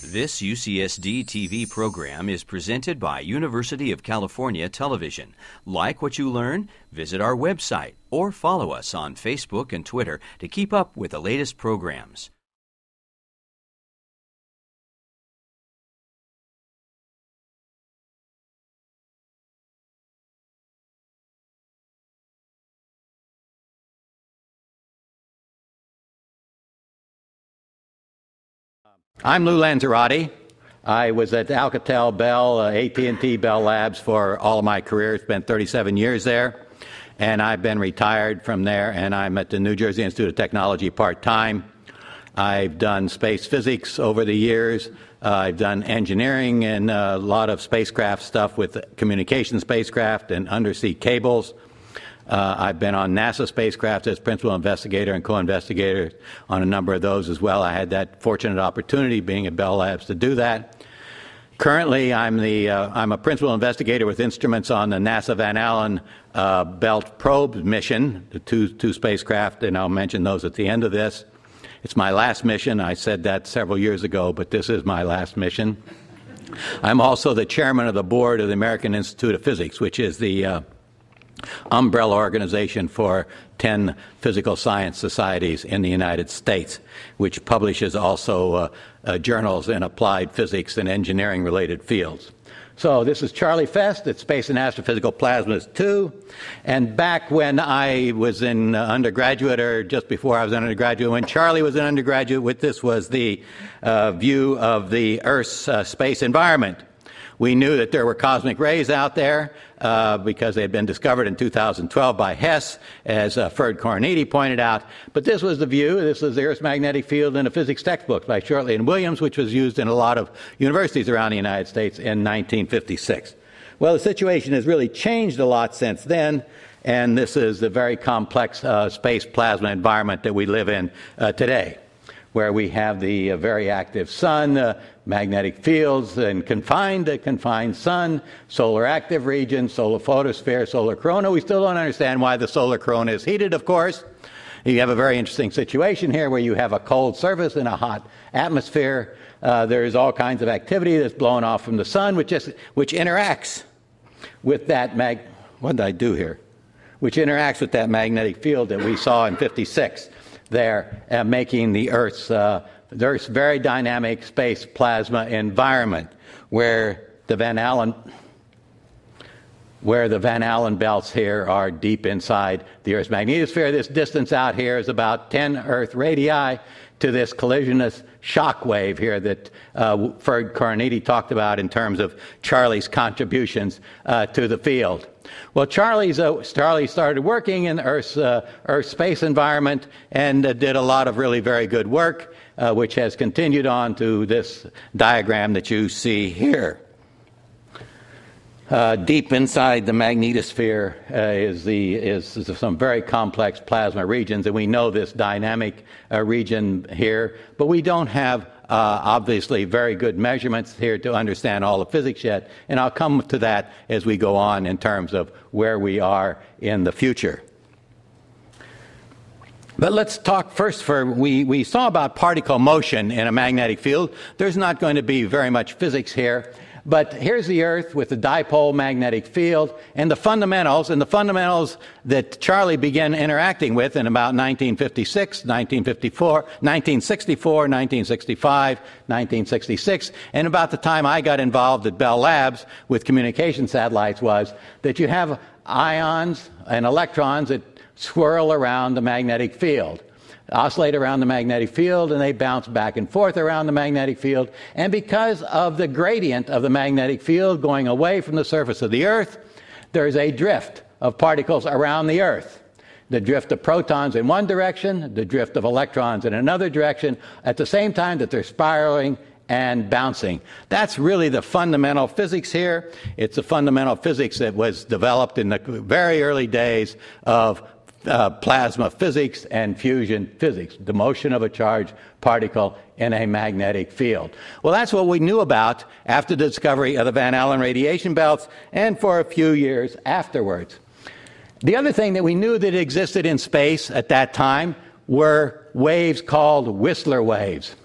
This UCSD TV program is presented by University of California Television. Like what you learn? Visit our website or follow us on Facebook and Twitter to keep up with the latest programs. I'm Lou Lanzarotti. I was at Alcatel Bell, AT&T Bell Labs for all of my career. Spent 37 years there, and I've been retired from there, and I'm at the New Jersey Institute of Technology part-time. I've done space physics over the years. I've done engineering and a lot of spacecraft stuff with communication spacecraft and undersea cables. I've been on NASA spacecraft as principal investigator and co-investigator on a number of those as well. I had that fortunate opportunity being at Bell Labs to do that. Currently, I'm a principal investigator with instruments on the NASA Van Allen Belt Probe mission, the two spacecraft, and I'll mention those at the end of this. It's my last mission. I said that several years ago, but this is my last mission. I'm also the chairman of the board of the American Institute of Physics, which is the umbrella organization for 10 physical science societies in the United States, which publishes also journals in applied physics and engineering related fields. So this is Charlie Fest at Space and Astrophysical Plasmas 2. And back when I was in undergraduate, or just before I was an undergraduate, when Charlie was an undergraduate, this was the view of the Earth's space environment. We knew that there were cosmic rays out there because they had been discovered in 2012 by Hess, as Ferd Coroniti pointed out. But this was the view. This was the Earth's magnetic field in a physics textbook by Shortley and Williams, which was used in a lot of universities around the United States in 1956. Well, the situation has really changed a lot since then, and this is the very complex space plasma environment that we live in today, where we have the very active sun, magnetic fields, and confined sun, solar active region, solar photosphere, solar corona. We still don't understand why the solar corona is heated, of course. You have a very interesting situation here where you have a cold surface and a hot atmosphere. There's all kinds of activity that's blown off from the sun, which interacts with that what did I do here? Which interacts with that magnetic field that we saw in 56. There, making the Earth's very dynamic space plasma environment, where the Van Allen belts here are deep inside the Earth's magnetosphere. This distance out here is about 10 Earth radii to this collisionist shock wave here that Ferd Coroniti talked about in terms of Charlie's contributions to the field. Well, Charlie started working in Earth's space environment and did a lot of really very good work, which has continued on to this diagram that you see here. Deep inside the magnetosphere is some very complex plasma regions, and we know this dynamic region here, but we don't have obviously very good measurements here to understand all the physics yet, and I'll come to that as we go on in terms of where we are in the future. But let's talk first we saw about particle motion in a magnetic field. There's not going to be very much physics here. But here's the Earth with the dipole magnetic field and the fundamentals that Charlie began interacting with in about 1956, 1954, 1964, 1965, 1966, and about the time I got involved at Bell Labs with communication satellites was that you have ions and electrons that swirl around the magnetic field, oscillate around the magnetic field, and they bounce back and forth around the magnetic field. And because of the gradient of the magnetic field going away from the surface of the Earth, there's a drift of particles around the Earth. The drift of protons in one direction, the drift of electrons in another direction, at the same time that they're spiraling and bouncing. That's really the fundamental physics here. It's the fundamental physics that was developed in the very early days of plasma physics and fusion physics, the motion of a charged particle in a magnetic field. Well, that's what we knew about after the discovery of the Van Allen radiation belts and for a few years afterwards. The other thing that we knew that existed in space at that time were waves called Whistler waves.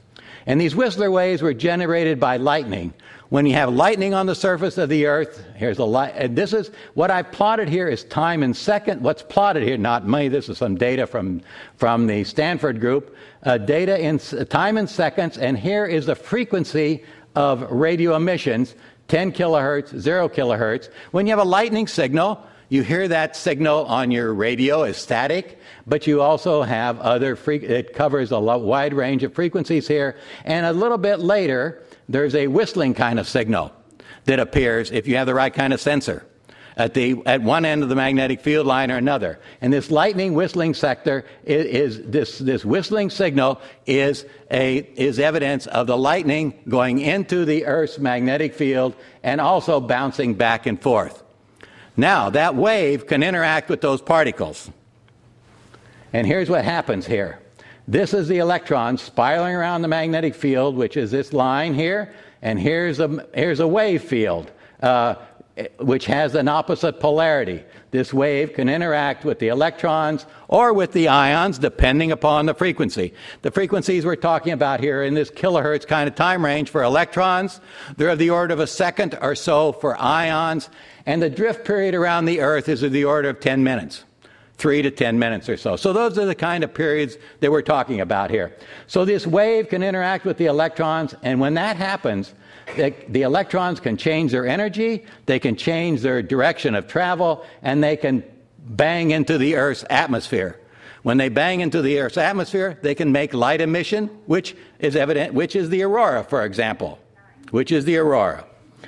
And these Whistler waves were generated by lightning. When you have lightning on the surface of the Earth, here's a light, and this is what I've plotted here is time in seconds. What's plotted here, not me, this is some data from the Stanford group, data in time in seconds, and here is the frequency of radio emissions, 10 kilohertz, 0 kilohertz. When you have a lightning signal, you hear that signal on your radio as static, but you also have it covers a wide range of frequencies here, and a little bit later, there's a whistling kind of signal that appears if you have the right kind of sensor at one end of the magnetic field line or another. And this lightning whistling sector this whistling signal is evidence of the lightning going into the Earth's magnetic field and also bouncing back and forth. Now, that wave can interact with those particles. And here's what happens here. This is the electron spiraling around the magnetic field, which is this line here, and here's a wave field, which has an opposite polarity. This wave can interact with the electrons or with the ions, depending upon the frequency. The frequencies we're talking about here in this kilohertz kind of time range for electrons, they're of the order of a second or so for ions, and the drift period around the Earth is of the order of 10 minutes. 3 to 10 minutes or so. So those are the kind of periods that we're talking about here. So this wave can interact with the electrons, and when that happens, the electrons can change their energy, they can change their direction of travel, and they can bang into the Earth's atmosphere. When they bang into the Earth's atmosphere, they can make light emission, which is the aurora, for example, which is the aurora.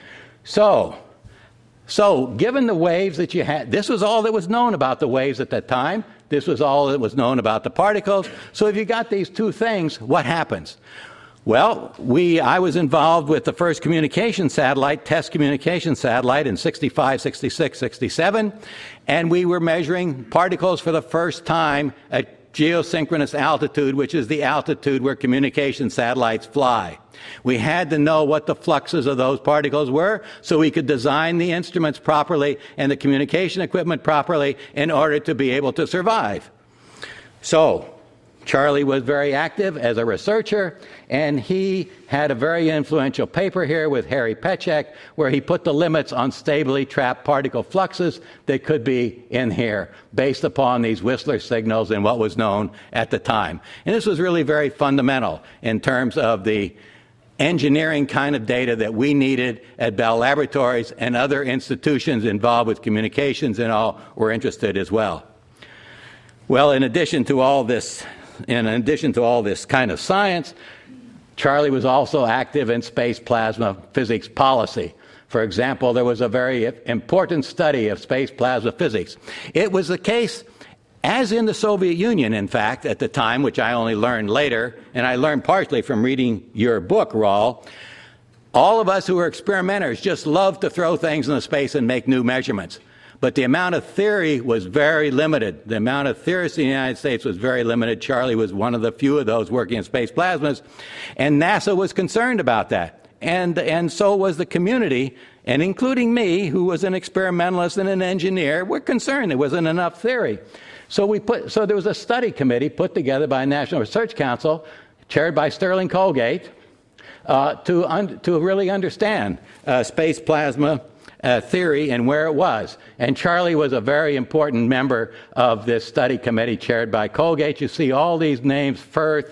So, given the waves that you had, this was all that was known about the waves at that time. This was all that was known about the particles. So if you got these two things, what happens? Well, I was involved with the first communication satellite, test communication satellite in 65, 66, 67, and we were measuring particles for the first time at geosynchronous altitude, which is the altitude where communication satellites fly. We had to know what the fluxes of those particles were so we could design the instruments properly and the communication equipment properly in order to be able to survive. So, Charlie was very active as a researcher, and he had a very influential paper here with Harry Peczek where he put the limits on stably trapped particle fluxes that could be in here based upon these Whistler signals and what was known at the time. And this was really very fundamental in terms of the engineering kind of data that we needed at Bell Laboratories, and other institutions involved with communications and all were interested as well. Well, in addition to all this kind of science, Charlie was also active in space plasma physics policy. For example, there was a very important study of space plasma physics. It was the case, as in the Soviet Union, in fact, at the time, which I only learned later, and I learned partially from reading your book, Raul, all of us who were experimenters just loved to throw things into space and make new measurements. But the amount of theory was very limited. The amount of theorists in the United States was very limited. Charlie was one of the few of those working in space plasmas, and NASA was concerned about that. And so was the community, and including me, who was an experimentalist and an engineer, were concerned there wasn't enough theory. So there was a study committee put together by National Research Council, chaired by Sterling Colgate, to really understand space plasma theory and where it was. And Charlie was a very important member of this study committee chaired by Colgate. You see all these names: Firth,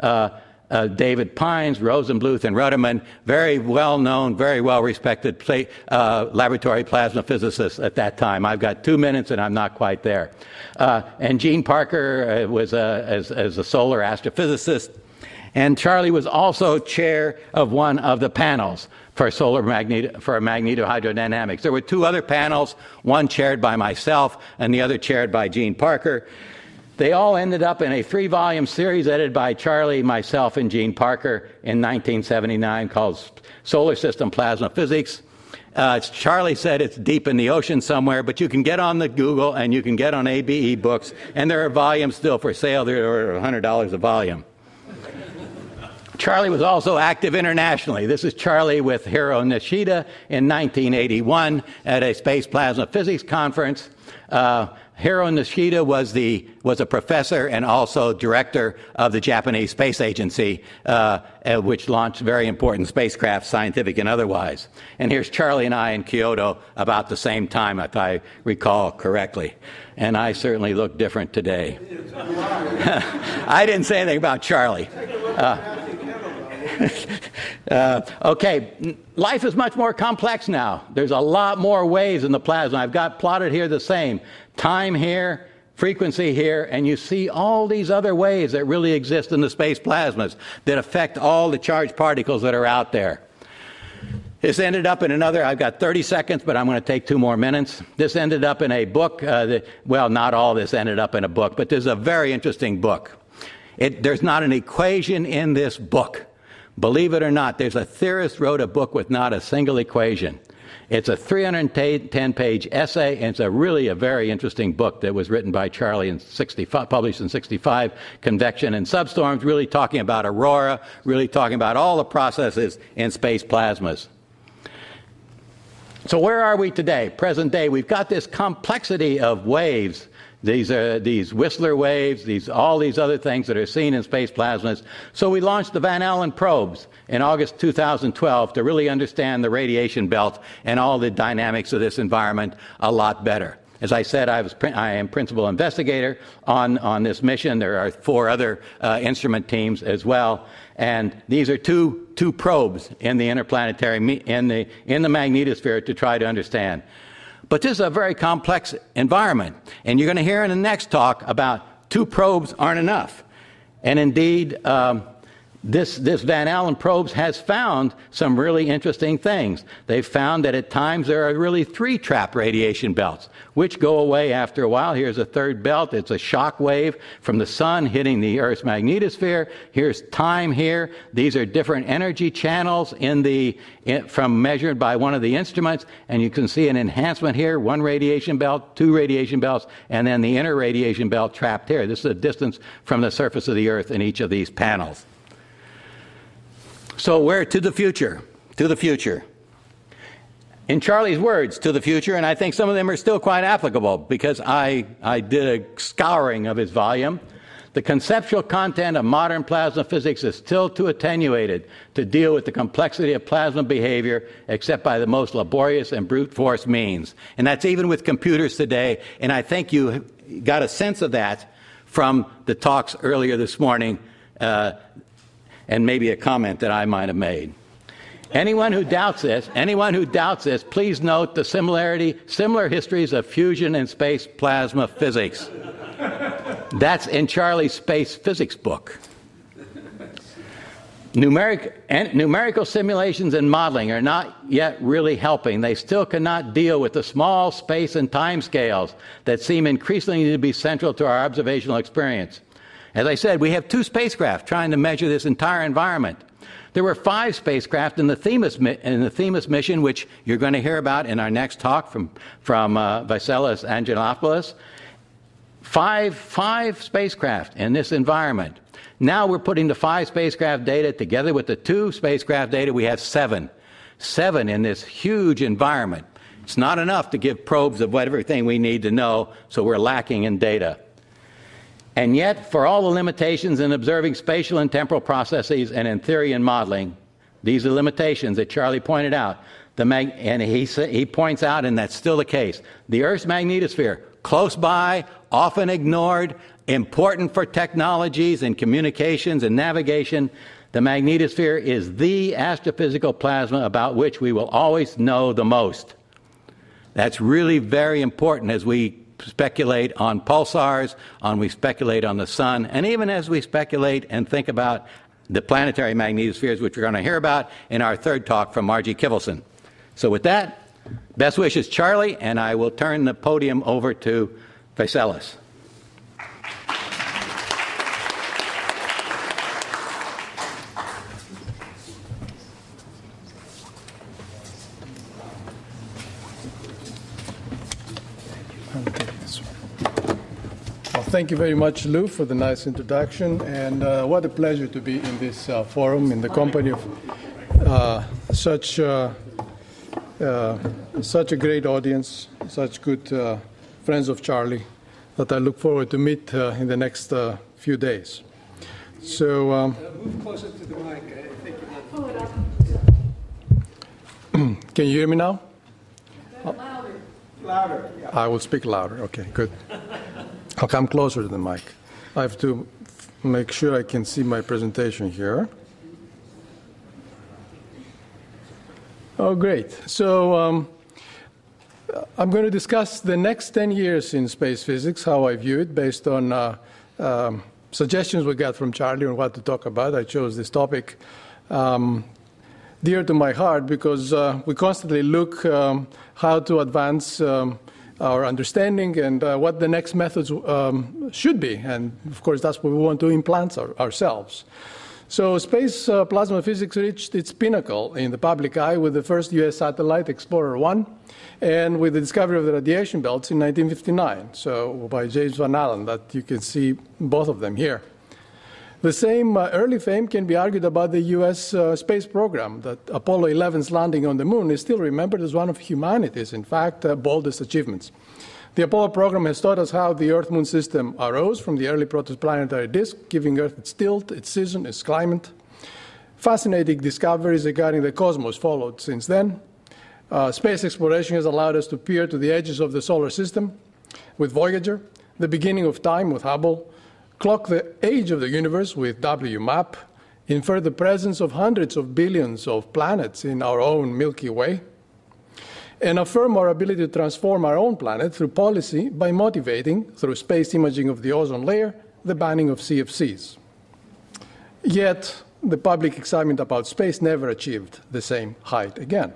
David Pines, Rosenbluth, and Ruderman, very well-known, very well-respected laboratory plasma physicists at that time. I've got 2 minutes, and I'm not quite there. And Gene Parker was as a solar astrophysicist. And Charlie was also chair of one of the panels for magnetohydrodynamics. There were 2 other panels, one chaired by myself and the other chaired by Gene Parker. They all ended up in a 3-volume series edited by Charlie, myself, and Gene Parker in 1979 called Solar System Plasma Physics. Charlie said it's deep in the ocean somewhere, but you can get on the Google and you can get on ABE Books, and there are volumes still for sale. They're $100 a volume. Charlie was also active internationally. This is Charlie with Hiro Nishida in 1981 at a space plasma physics conference. Hiro Nishida was a professor and also director of the Japanese Space Agency, which launched very important spacecraft, scientific and otherwise. And here's Charlie and I in Kyoto about the same time, if I recall correctly. And I certainly look different today. I didn't say anything about Charlie. Okay, life is much more complex now. There's a lot more waves in the plasma. I've got plotted here the same. Time here, frequency here, and you see all these other waves that really exist in the space plasmas that affect all the charged particles that are out there. This ended up in another, I've got 30 seconds, but I'm going to take 2 more minutes. This ended up in a book. Well, not all this ended up in a book, but there's a very interesting book. There's not an equation in this book. Believe it or not, there's a theorist wrote a book with not a single equation. It's a 310-page essay, and it's really a very interesting book that was written by Charlie in 65, published in 65, Convection and Substorms, really talking about aurora, really talking about all the processes in space plasmas. So where are we today, present day? We've got this complexity of waves. These are these Whistler waves, all these other things that are seen in space plasmas. So we launched the Van Allen probes in August 2012 to really understand the radiation belt and all the dynamics of this environment a lot better. As I said, I am principal investigator on this mission. There are 4 other instrument teams as well. And these are two probes in the interplanetary, in the magnetosphere to try to understand. But this is a very complex environment. And you're going to hear in the next talk about 2 probes aren't enough. And indeed, this Van Allen probes has found some really interesting things. They've found that at times there are really 3 trapped radiation belts, which go away after a while. Here's a 3rd belt. It's a shock wave from the sun hitting the Earth's magnetosphere. Here's time here. These are different energy channels from measured by one of the instruments. And you can see an enhancement here, 1 radiation belt, 2 radiation belts, and then the inner radiation belt trapped here. This is the distance from the surface of the Earth in each of these panels. So where to the future? To the future. In Charlie's words, to the future, and I think some of them are still quite applicable because I did a scouring of his volume. The conceptual content of modern plasma physics is still too attenuated to deal with the complexity of plasma behavior except by the most laborious and brute force means. And that's even with computers today, and I think you got a sense of that from the talks earlier this morning and maybe a comment that I might have made. Anyone who doubts this, please note the similar histories of fusion and space plasma physics. That's in Charlie's space physics book. Numerical simulations and modeling are not yet really helping. They still cannot deal with the small space and time scales that seem increasingly to be central to our observational experience. As I said, we have 2 spacecraft trying to measure this entire environment. There were 5 spacecraft in the Themis mission, which you're going to hear about in our next talk from Vasilis Angelopoulos. 5 spacecraft in this environment. Now we're putting the 5 spacecraft data together with the 2 spacecraft data. We have 7 in this huge environment. It's not enough to give probes of everything we need to know, so we're lacking in data. And yet, for all the limitations in observing spatial and temporal processes and in theory and modeling, these are limitations that Charlie pointed out. And he points out, and that's still the case, the Earth's magnetosphere, close by, often ignored, important for technologies and communications and navigation. The magnetosphere is the astrophysical plasma about which we will always know the most. That's really very important as we speculate on pulsars, we speculate on the sun, and even as we speculate and think about the planetary magnetospheres, which we're going to hear about in our 3rd talk from Margie Kivelson. So with that, best wishes, Charlie, and I will turn the podium over to Vasilis. Thank you very much, Lou, for the nice introduction. And what a pleasure to be in this forum in the company of such a great audience, such good friends of Charlie that I look forward to meet in the next few days. So, move closer to the mic. I think can you hear me now? louder. Yeah. I will speak louder. Okay, good. I'll come closer to the mic. I have to make sure I can see my presentation here. Oh, great. So I'm going to discuss the next 10 years in space physics, how I view it, based on suggestions we got from Charlie on what to talk about. I chose this topic dear to my heart because we constantly look how to advance our understanding and what the next methods should be. And, of course, that's what we want to implant ourselves. So space plasma physics reached its pinnacle in the public eye with the first U.S. satellite, Explorer 1, and with the discovery of the radiation belts in 1959, so by James Van Allen, that you can see both of them here. The same early fame can be argued about the U.S. Space program, that Apollo 11's landing on the moon is still remembered as one of humanity's, in fact, boldest achievements. The Apollo program has taught us how the Earth-Moon system arose from the early protoplanetary disk, giving Earth its tilt, its season, its climate. Fascinating discoveries regarding the cosmos followed since then. Space exploration has allowed us to peer to the edges of the solar system with Voyager, the beginning of time with Hubble, clock the age of the universe with WMAP, infer the presence of hundreds of billions of planets in our own Milky Way, and affirm our ability to transform our own planet through policy by motivating, through space imaging of the ozone layer, the banning of CFCs. Yet, the public excitement about space never achieved the same height again.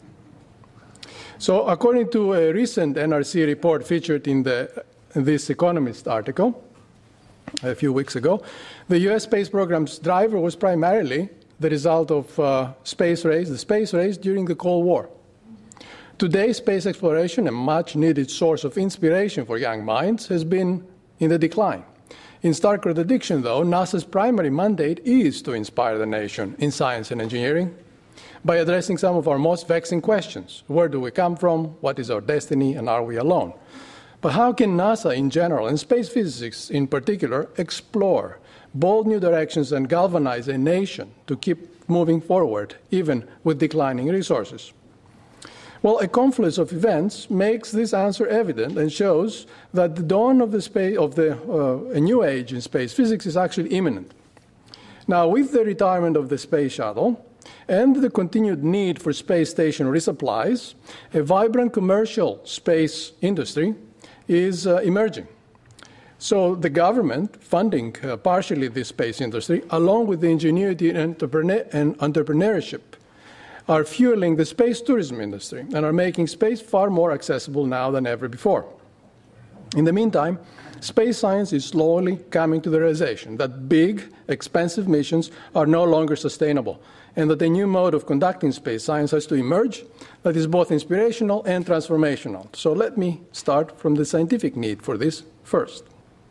So, according to a recent NRC report featured in this Economist article a few weeks ago, the U.S. space program's driver was primarily the result of the space race during the Cold War. Today, space exploration, a much-needed source of inspiration for young minds, has been in the decline. In stark contradiction, though, NASA's primary mandate is to inspire the nation in science and engineering by addressing some of our most vexing questions. Where do we come from? What is our destiny? And are we alone? But how can NASA in general, and space physics in particular, explore bold new directions and galvanize a nation to keep moving forward, even with declining resources? Well, a confluence of events makes this answer evident and shows that the dawn of a new age in space physics is actually imminent. Now, with the retirement of the space shuttle and the continued need for space station resupplies, a vibrant commercial space industry is emerging. So the government funding partially this space industry, along with the ingenuity and entrepreneurship, are fueling the space tourism industry and are making space far more accessible now than ever before. In the meantime, space science is slowly coming to the realization that big, expensive missions are no longer sustainable, and that a new mode of conducting space science has to emerge that is both inspirational and transformational. So let me start from the scientific need for this first.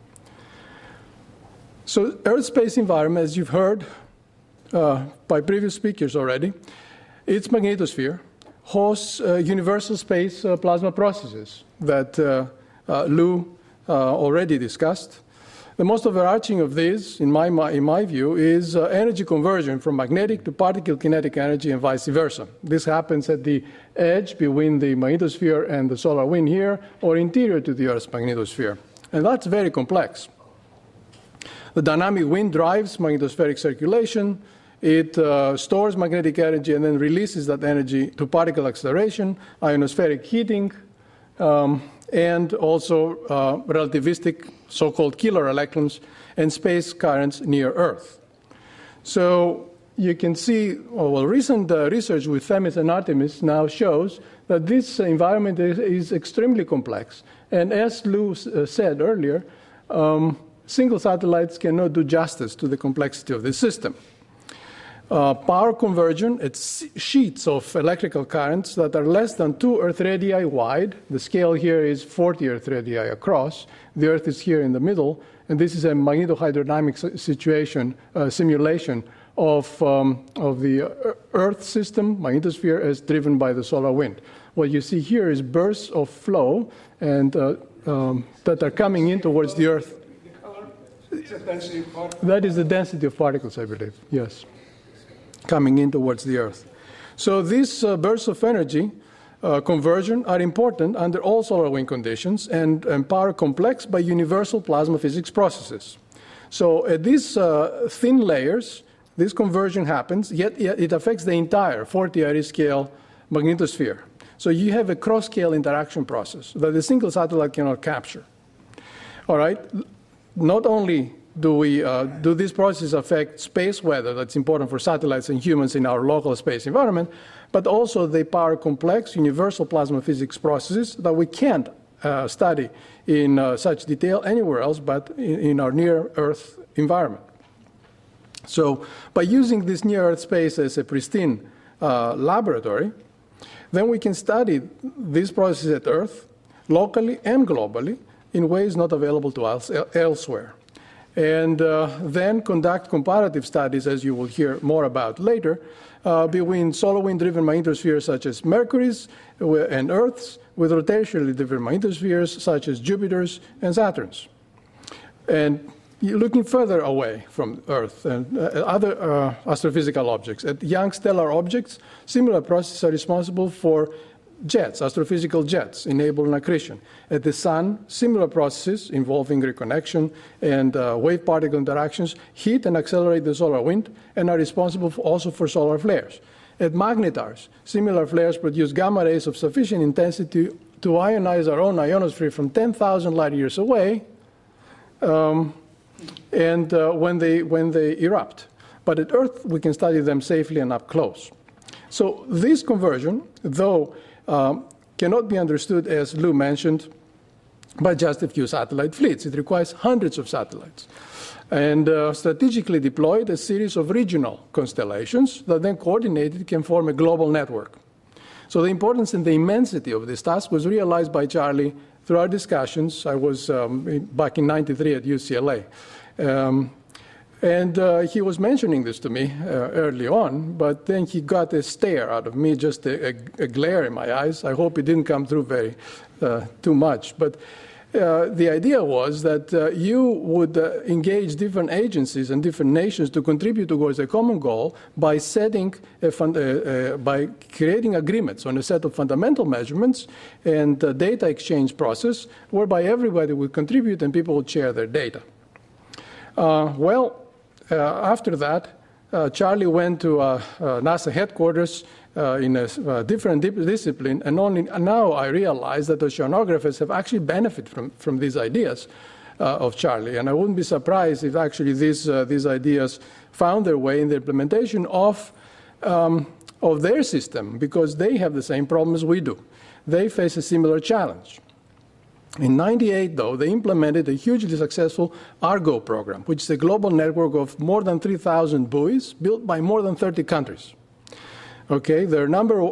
So Earth's space environment, as you've heard by previous speakers already, its magnetosphere hosts universal space plasma processes that Lou already discussed. The most overarching of these, in my view, is energy conversion from magnetic to particle kinetic energy and vice versa. This happens at the edge between the magnetosphere and the solar wind here, or interior to the Earth's magnetosphere. And that's very complex. The dynamic wind drives magnetospheric circulation. It stores magnetic energy and then releases that energy to particle acceleration, ionospheric heating, and also relativistic so-called killer electrons and space currents near Earth. So you can see, recent research with Themis and Artemis now shows that this environment is extremely complex. And as Lou said earlier, single satellites cannot do justice to the complexity of this system. power conversion at sheets of electrical currents that are less than 2 Earth radii wide. The scale here is 40 Earth radii across. The Earth is here in the middle, and this is a magnetohydrodynamic situation simulation of the Earth system, magnetosphere, as driven by the solar wind. What you see here is bursts of flow and that are coming in towards the Earth. The color, it's the density of particles. That is the density of particles, I believe, yes, coming in towards the Earth. So these bursts of energy conversion are important under all solar wind conditions and power complex by universal plasma physics processes. So at these thin layers, this conversion happens, yet it affects the entire 40 Aries scale magnetosphere. So you have a cross-scale interaction process that a single satellite cannot capture. All right. Not only do these processes affect space weather that's important for satellites and humans in our local space environment, but also they power complex universal plasma physics processes that we can't study in such detail anywhere else but in our near-Earth environment. So by using this near-Earth space as a pristine laboratory, then we can study these processes at Earth, locally and globally, in ways not available to us elsewhere. And then conduct comparative studies, as you will hear more about later, between solar wind-driven magnetospheres such as Mercury's and Earth's, with rotationally driven magnetospheres such as Jupiter's and Saturn's. And looking further away from Earth and other astrophysical objects, at young stellar objects, similar processes are responsible for jets, astrophysical jets, enabling accretion. At the Sun, similar processes involving reconnection and wave-particle interactions heat and accelerate the solar wind and are responsible also for solar flares. At magnetars, similar flares produce gamma rays of sufficient intensity to ionize our own ionosphere from 10,000 light years away, and when they erupt. But at Earth, we can study them safely and up close. So this conversion, though cannot be understood, as Lou mentioned, by just a few satellite fleets. It requires hundreds of satellites. And strategically deployed a series of regional constellations that then coordinated can form a global network. So the importance and the immensity of this task was realized by Charlie through our discussions. I was back in '93 at UCLA. And he was mentioning this to me early on, but then he got a stare out of me, just a glare in my eyes. I hope it didn't come through too much. But the idea was that you would engage different agencies and different nations to contribute towards a common goal by by creating agreements on a set of fundamental measurements and data exchange process whereby everybody would contribute and people would share their data. After that, Charlie went to NASA headquarters in a different discipline, and only now I realize that oceanographers have actually benefited from these ideas of Charlie. And I wouldn't be surprised if actually these ideas found their way in the implementation of their system, because they have the same problems we do. They face a similar challenge. In '98, though, they implemented a hugely successful Argo program, which is a global network of more than 3,000 buoys built by more than 30 countries. Okay, the number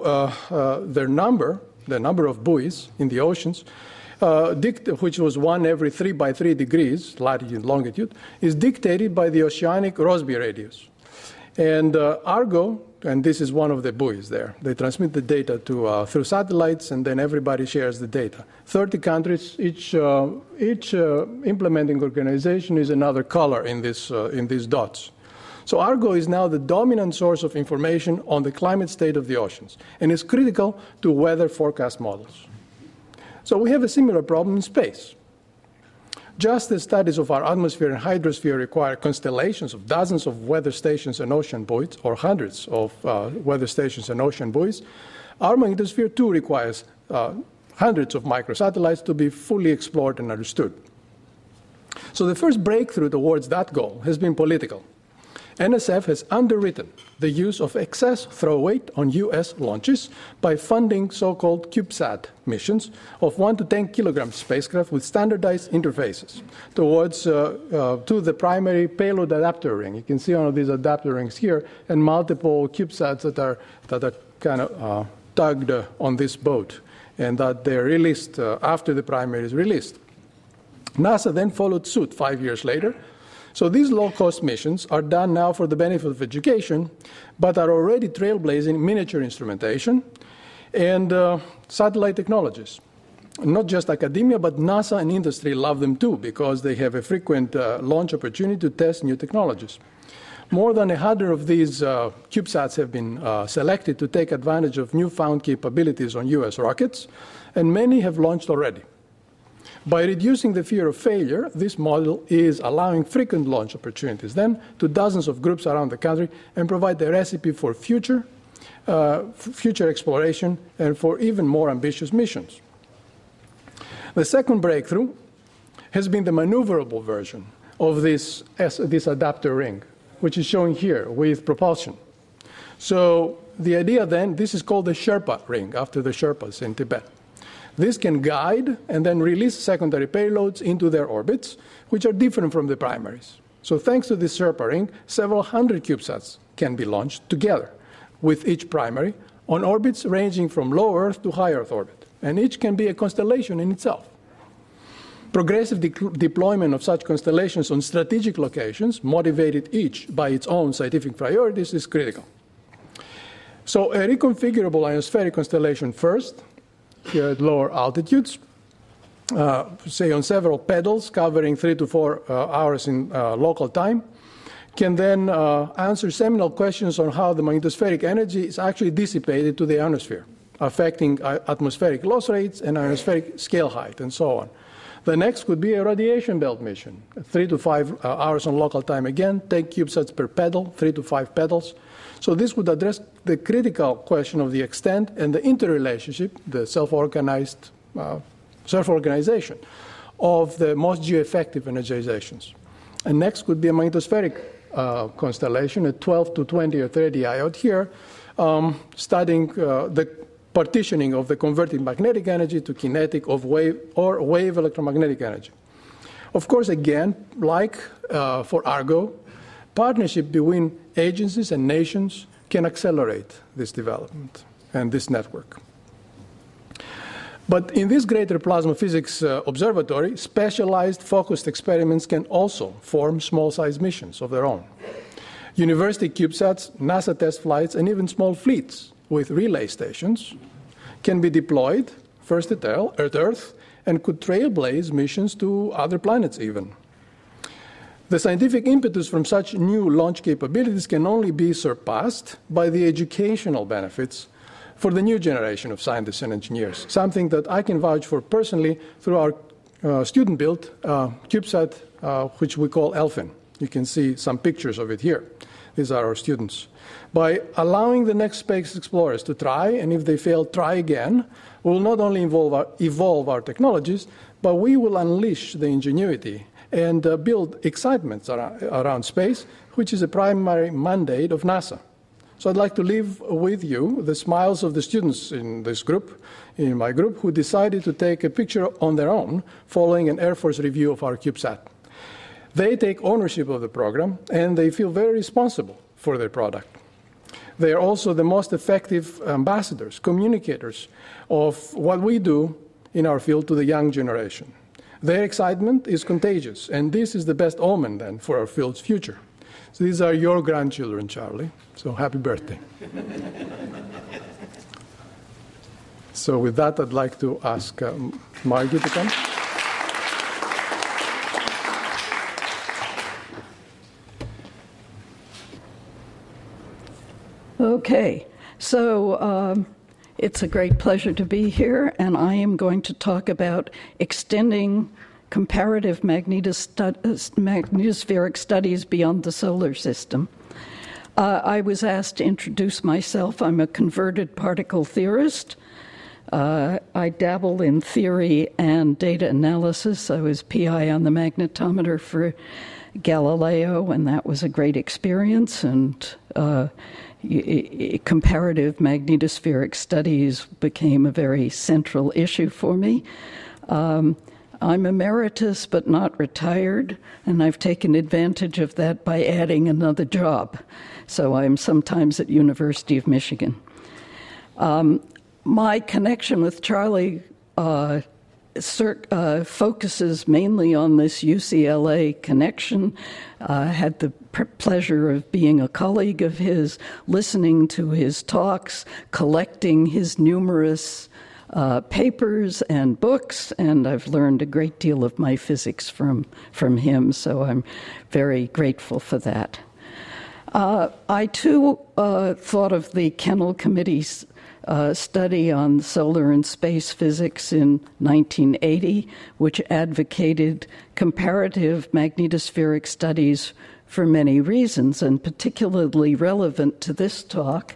of buoys in the oceans, which was one every 3 by 3 degrees, latitude and longitude, is dictated by the oceanic Rossby radius. And Argo, and this is one of the buoys there, they transmit the data through satellites, and then everybody shares the data. 30 countries, each implementing organization is another color in these dots. So Argo is now the dominant source of information on the climate state of the oceans, and is critical to weather forecast models. So we have a similar problem in space. Just as studies of our atmosphere and hydrosphere require constellations of dozens of weather stations and ocean buoys, or hundreds of weather stations and ocean buoys, our magnetosphere too requires hundreds of microsatellites to be fully explored and understood. So the first breakthrough towards that goal has been political. NSF has underwritten the use of excess throw weight on U.S. launches by funding so-called CubeSat missions of 1 to 10 kilogram spacecraft with standardized interfaces towards to the primary payload adapter ring. You can see one of these adapter rings here, and multiple CubeSats that are kind of tugged on this boat, and that they're released after the primary is released. NASA then followed suit 5 years later. So these low-cost missions are done now for the benefit of education, but are already trailblazing miniature instrumentation and satellite technologies. Not just academia, but NASA and industry love them too, because they have a frequent launch opportunity to test new technologies. More than 100 of these CubeSats have been selected to take advantage of newfound capabilities on U.S. rockets, and many have launched already. By reducing the fear of failure, this model is allowing frequent launch opportunities then to dozens of groups around the country and provide a recipe for future exploration and for even more ambitious missions. The second breakthrough has been the maneuverable version of this adapter ring, which is shown here with propulsion. So the idea then, this is called the Sherpa ring, after the Sherpas in Tibet. This can guide and then release secondary payloads into their orbits, which are different from the primaries. So thanks to this Sherpa ring, several hundred CubeSats can be launched together with each primary on orbits ranging from low Earth to high Earth orbit, and each can be a constellation in itself. Progressive deployment of such constellations on strategic locations, motivated each by its own scientific priorities, is critical. So a reconfigurable ionospheric constellation first, here at lower altitudes, say on several pedals covering 3 to 4 hours in local time, can then answer seminal questions on how the magnetospheric energy is actually dissipated to the ionosphere, affecting atmospheric loss rates and ionospheric scale height and so on. The next could be a radiation belt mission, 3 to 5 hours on local time again, 10 CubeSats per pedal, 3 to 5 pedals. So this would address the critical question of the extent and the interrelationship, the self-organization of the most geoeffective energizations. And next could be a magnetospheric constellation, a 12 to 20 or 30 iode here, studying the partitioning of the converted magnetic energy to kinetic of wave electromagnetic energy. Of course, again, like for Argo, partnership between agencies and nations can accelerate this development and this network. But in this Greater Plasma Physics Observatory, specialized focused experiments can also form small-sized missions of their own. University CubeSats, NASA test flights, and even small fleets with relay stations can be deployed, first at Earth, and could trailblaze missions to other planets even. The scientific impetus from such new launch capabilities can only be surpassed by the educational benefits for the new generation of scientists and engineers, something that I can vouch for personally through our student-built CubeSat, which we call Elfin. You can see some pictures of it here. These are our students. By allowing the next space explorers to try, and if they fail, try again, we will not only evolve our technologies, but we will unleash the ingenuity and build excitement around space, which is a primary mandate of NASA. So I'd like to leave with you the smiles of the students in this group, in my group, who decided to take a picture on their own following an Air Force review of our CubeSat. They take ownership of the program, and they feel very responsible for their product. They are also the most effective ambassadors, communicators of what we do in our field to the young generation. Their excitement is contagious, and this is the best omen, then, for our field's future. So these are your grandchildren, Charlie, so happy birthday. So with that, I'd like to ask Margie to come. Okay, so it's a great pleasure to be here, and I am going to talk about extending comparative magnetospheric studies beyond the solar system. I was asked to introduce myself. I'm a converted particle theorist. I dabble in theory and data analysis. I was PI on the magnetometer for Galileo, and that was a great experience. And comparative magnetospheric studies became a very central issue for me. I'm emeritus but not retired, and I've taken advantage of that by adding another job. So I'm sometimes at University of Michigan. My connection with Charlie focuses mainly on this UCLA connection. I had the pleasure of being a colleague of his, listening to his talks, collecting his numerous papers and books, and I've learned a great deal of my physics from him, so I'm very grateful for that. I, too, thought of the Kennel Committee's study on solar and space physics in 1980, which advocated comparative magnetospheric studies for many reasons, and particularly relevant to this talk.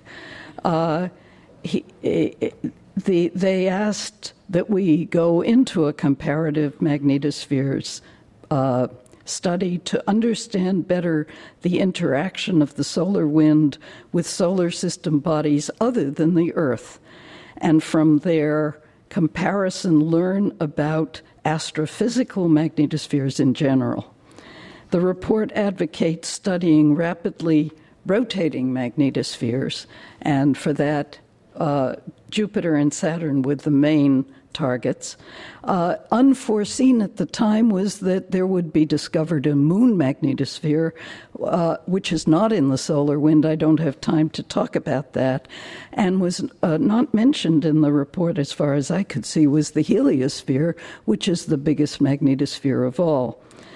They asked that we go into a comparative magnetospheres study to understand better the interaction of the solar wind with solar system bodies other than the Earth, and from their comparison learn about astrophysical magnetospheres in general. The report advocates studying rapidly rotating magnetospheres, and for that Jupiter and Saturn were the main targets. Unforeseen at the time was that there would be discovered a moon magnetosphere, which is not in the solar wind. I don't have time to talk about that. And was not mentioned in the report, as far as I could see, was the heliosphere, which is the biggest magnetosphere of all.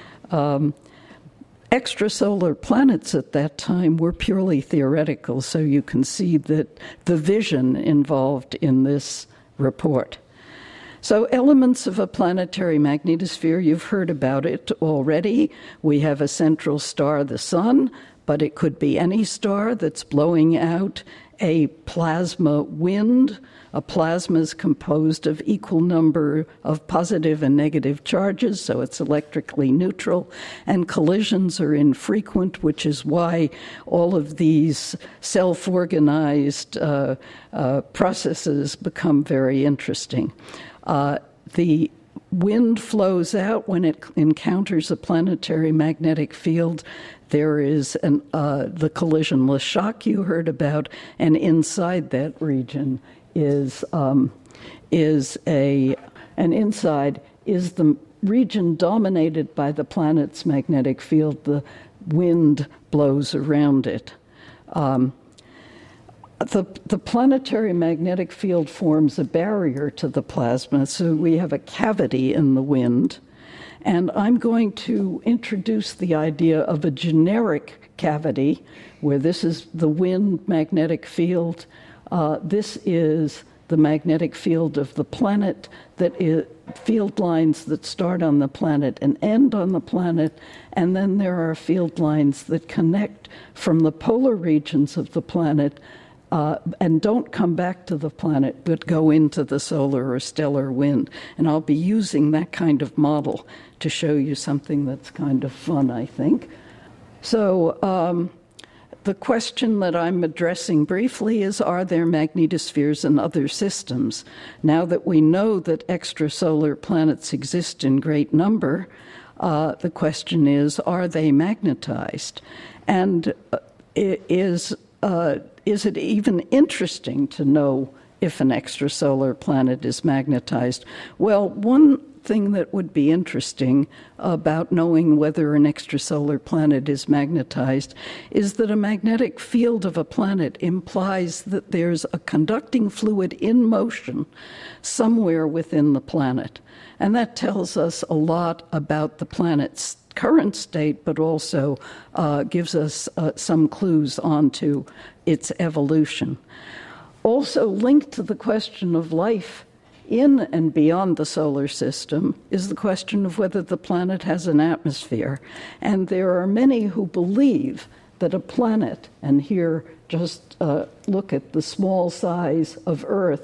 Extrasolar planets at that time were purely theoretical, so you can see that the vision involved in this report. So elements of a planetary magnetosphere, you've heard about it already. We have a central star, the sun, but it could be any star that's blowing out a plasma wind. A plasma is composed of equal number of positive and negative charges, so it's electrically neutral, and collisions are infrequent, which is why all of these self-organized processes become very interesting. The wind flows out when it encounters a planetary magnetic field. There is the collisionless shock you heard about, and inside that region is the region dominated by the planet's magnetic field. The wind blows around it. The planetary magnetic field forms a barrier to the plasma, so we have a cavity in the wind. And I'm going to introduce the idea of a generic cavity, where this is the wind magnetic field. This is the magnetic field of the planet, that is field lines that start on the planet and end on the planet, and then there are field lines that connect from the polar regions of the planet and don't come back to the planet, but go into the solar or stellar wind. And I'll be using that kind of model to show you something that's kind of fun, I think. So the question that I'm addressing briefly is, are there magnetospheres in other systems? Now that we know that extrasolar planets exist in great number, the question is, are they magnetized? And is it even interesting to know if an extrasolar planet is magnetized? Well, one thing that would be interesting about knowing whether an extrasolar planet is magnetized is that a magnetic field of a planet implies that there's a conducting fluid in motion somewhere within the planet. And that tells us a lot about the planet's current state, but also gives us some clues onto its evolution. Also linked to the question of life in and beyond the solar system is the question of whether the planet has an atmosphere. And there are many who believe that a planet, and here just look at the small size of Earth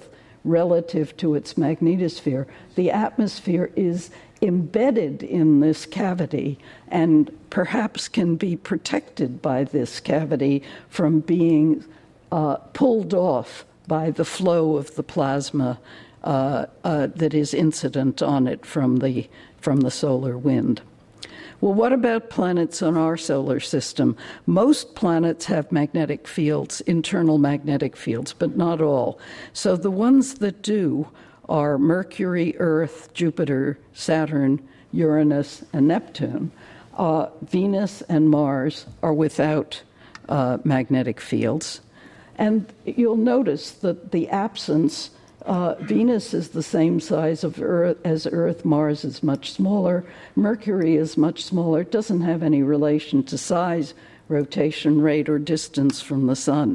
relative to its magnetosphere. The atmosphere is embedded in this cavity and perhaps can be protected by this cavity from being pulled off by the flow of the plasma that is incident on it from the solar wind. Well, what about planets on our solar system? Most planets have magnetic fields, internal magnetic fields, but not all. So the ones that do are Mercury, Earth, Jupiter, Saturn, Uranus, and Neptune. Venus and Mars are without magnetic fields. And you'll notice that the absence, Venus is the same size as Earth, Mars is much smaller, Mercury is much smaller. It doesn't have any relation to size, rotation rate, or distance from the sun.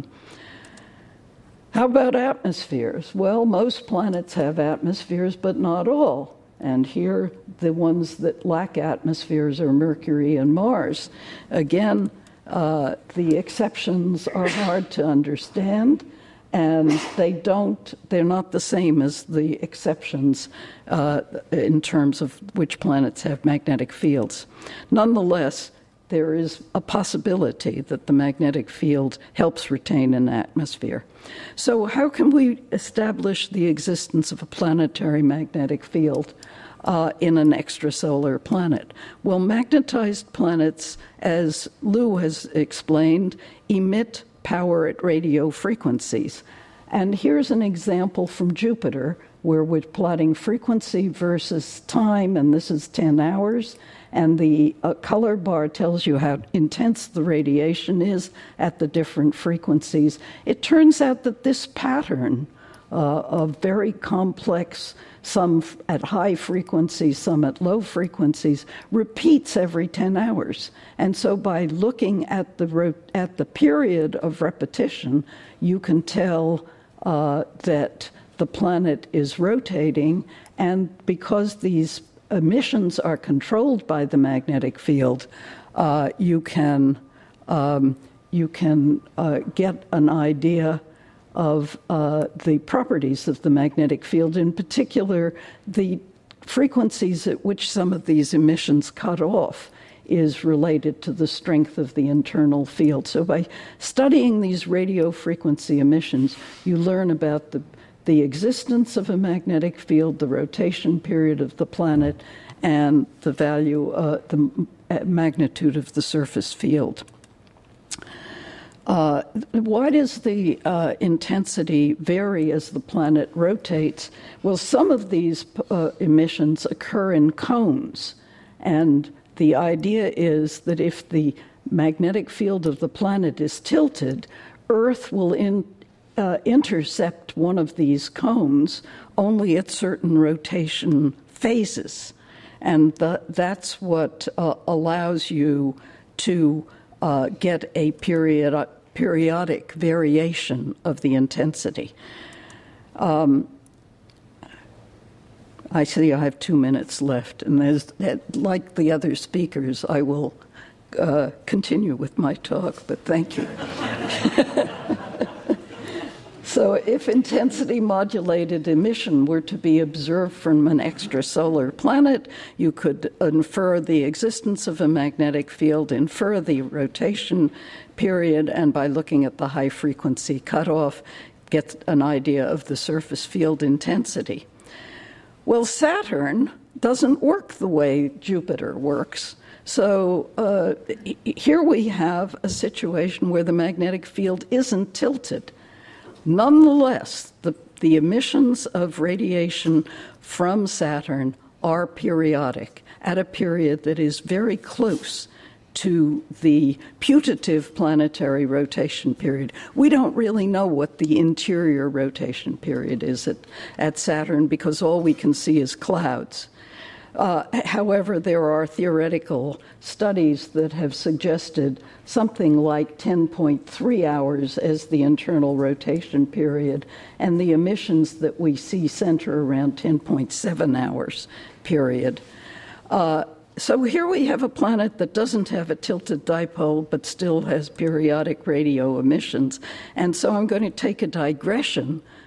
How about atmospheres? Well, most planets have atmospheres, but not all. And here, the ones that lack atmospheres are Mercury and Mars. Again, the exceptions are hard to understand, and they're not the same as the exceptions in terms of which planets have magnetic fields. Nonetheless, there is a possibility that the magnetic field helps retain an atmosphere. So how can we establish the existence of a planetary magnetic field in an extrasolar planet? Well, magnetized planets, as Lou has explained, emit power at radio frequencies. And here's an example from Jupiter, where we're plotting frequency versus time, and this is 10 hours. And the color bar tells you how intense the radiation is at the different frequencies. It turns out that this pattern of very complex, some at high frequencies, some at low frequencies, repeats every 10 hours. And so by looking at the period of repetition, you can tell that the planet is rotating, and because these emissions are controlled by the magnetic field, you can get an idea of the properties of the magnetic field, in particular the frequencies at which some of these emissions cut off is related to the strength of the internal field. So by studying these radio frequency emissions, you learn about the existence of a magnetic field, the rotation period of the planet, and the value, the magnitude of the surface field. Why does the intensity vary as the planet rotates? Well, some of these emissions occur in cones, and the idea is that if the magnetic field of the planet is tilted, Earth will intercept one of these cones only at certain rotation phases. And that's what allows you to get a periodic variation of the intensity. I see I have 2 minutes left, and like the other speakers, I will continue with my talk, but thank you. So if intensity-modulated emission were to be observed from an extrasolar planet, you could infer the existence of a magnetic field, infer the rotation period, and by looking at the high-frequency cutoff, get an idea of the surface field intensity. Well, Saturn doesn't work the way Jupiter works. So here we have a situation where the magnetic field isn't tilted. Nonetheless, the emissions of radiation from Saturn are periodic at a period that is very close to the putative planetary rotation period. We don't really know what the interior rotation period is at Saturn because all we can see is clouds. However, there are theoretical studies that have suggested something like 10.3 hours as the internal rotation period, and the emissions that we see center around 10.7 hours period. So here we have a planet that doesn't have a tilted dipole but still has periodic radio emissions. And so I'm going to take a digression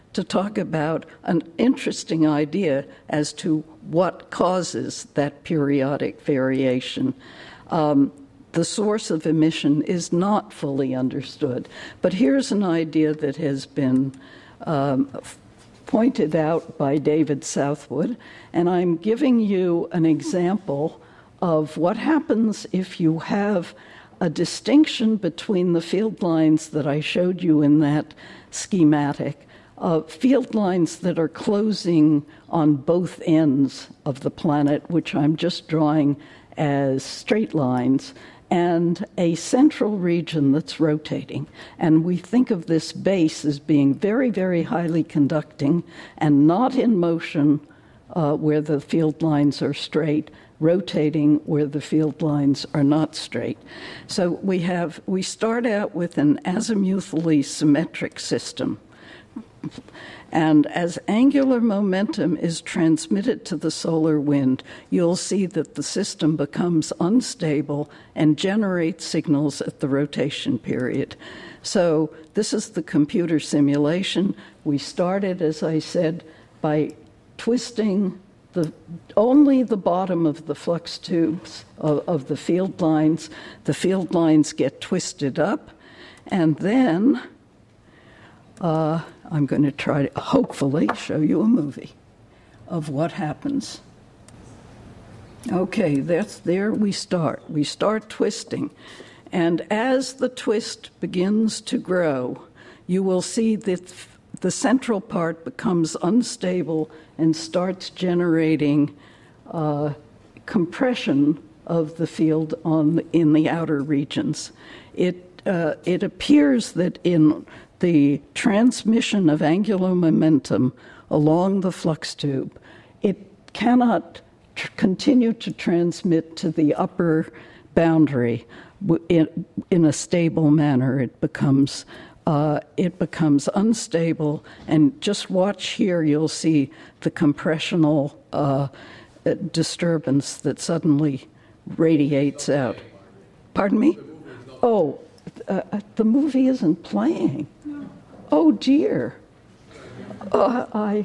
to talk about an interesting idea as to what causes that periodic variation. The source of emission is not fully understood. But here's an idea that has been pointed out by David Southwood, and I'm giving you an example of what happens if you have a distinction between the field lines that I showed you in that schematic, field lines that are closing on both ends of the planet, which I'm just drawing as straight lines, and a central region that's rotating. And we think of this base as being very, very highly conducting and not in motion where the field lines are straight, rotating where the field lines are not straight. So we start out with an azimuthally symmetric system. And as angular momentum is transmitted to the solar wind, you'll see that the system becomes unstable and generates signals at the rotation period. So this is the computer simulation. We started, as I said, by twisting only the bottom of the flux tubes of the field lines. The field lines get twisted up, and then I'm going to try to hopefully show you a movie of what happens. Okay, there we start. We start twisting. And as the twist begins to grow, you will see that the central part becomes unstable and starts generating compression of the field in the outer regions. It appears that in the transmission of angular momentum along the flux tube, it cannot continue to transmit to the upper boundary in a stable manner. It becomes unstable, and just watch here, you'll see the compressional disturbance that suddenly radiates out. Pardon me? Oh, the movie isn't playing. Oh, dear. I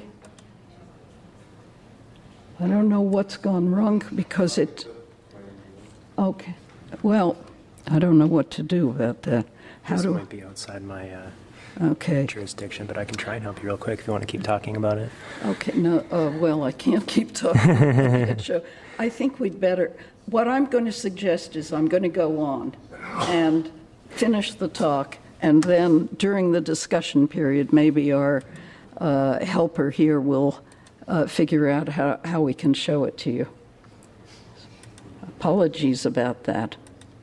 don't know what's gone wrong because it... Okay. Well, I don't know what to do about that. This might be outside my jurisdiction, but I can try and help you real quick if you want to keep talking about it. Okay. No, well, I can't keep talking about it. I think we'd better... What I'm going to suggest is I'm going to go on and finish the talk, and then during the discussion period, maybe our helper here will figure out how we can show it to you. Apologies about that.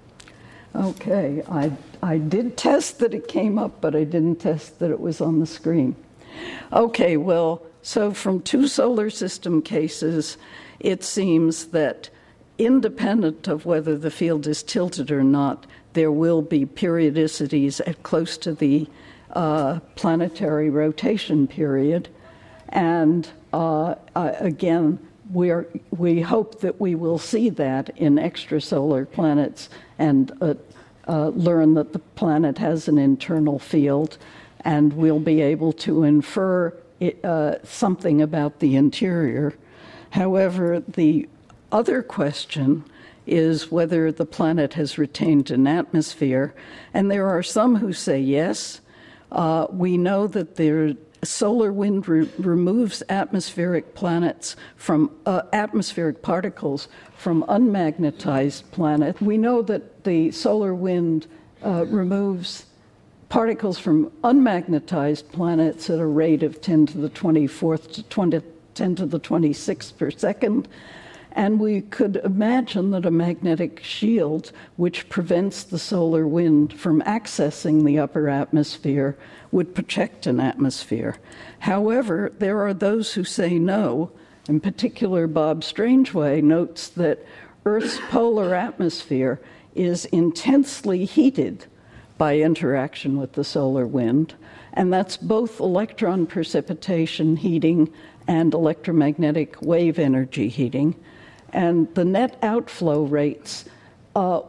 Okay, I did test that it came up, but I didn't test that it was on the screen. Okay, well, so from two solar system cases, it seems that independent of whether the field is tilted or not, there will be periodicities at close to the planetary rotation period. And again, we hope that we will see that in extrasolar planets and learn that the planet has an internal field, and we'll be able to infer something about the interior. However, the other question is whether the planet has retained an atmosphere, and there are some who say yes. We know that solar wind removes atmospheric planets from atmospheric particles from unmagnetized planets. We know that the solar wind removes particles from unmagnetized planets at a rate of 10 to the 24th to 10 to the 26th per second. And we could imagine that a magnetic shield, which prevents the solar wind from accessing the upper atmosphere, would protect an atmosphere. However, there are those who say no. In particular, Bob Strangeway notes that Earth's polar atmosphere is intensely heated by interaction with the solar wind, and that's both electron precipitation heating and electromagnetic wave energy heating. And the net outflow rates,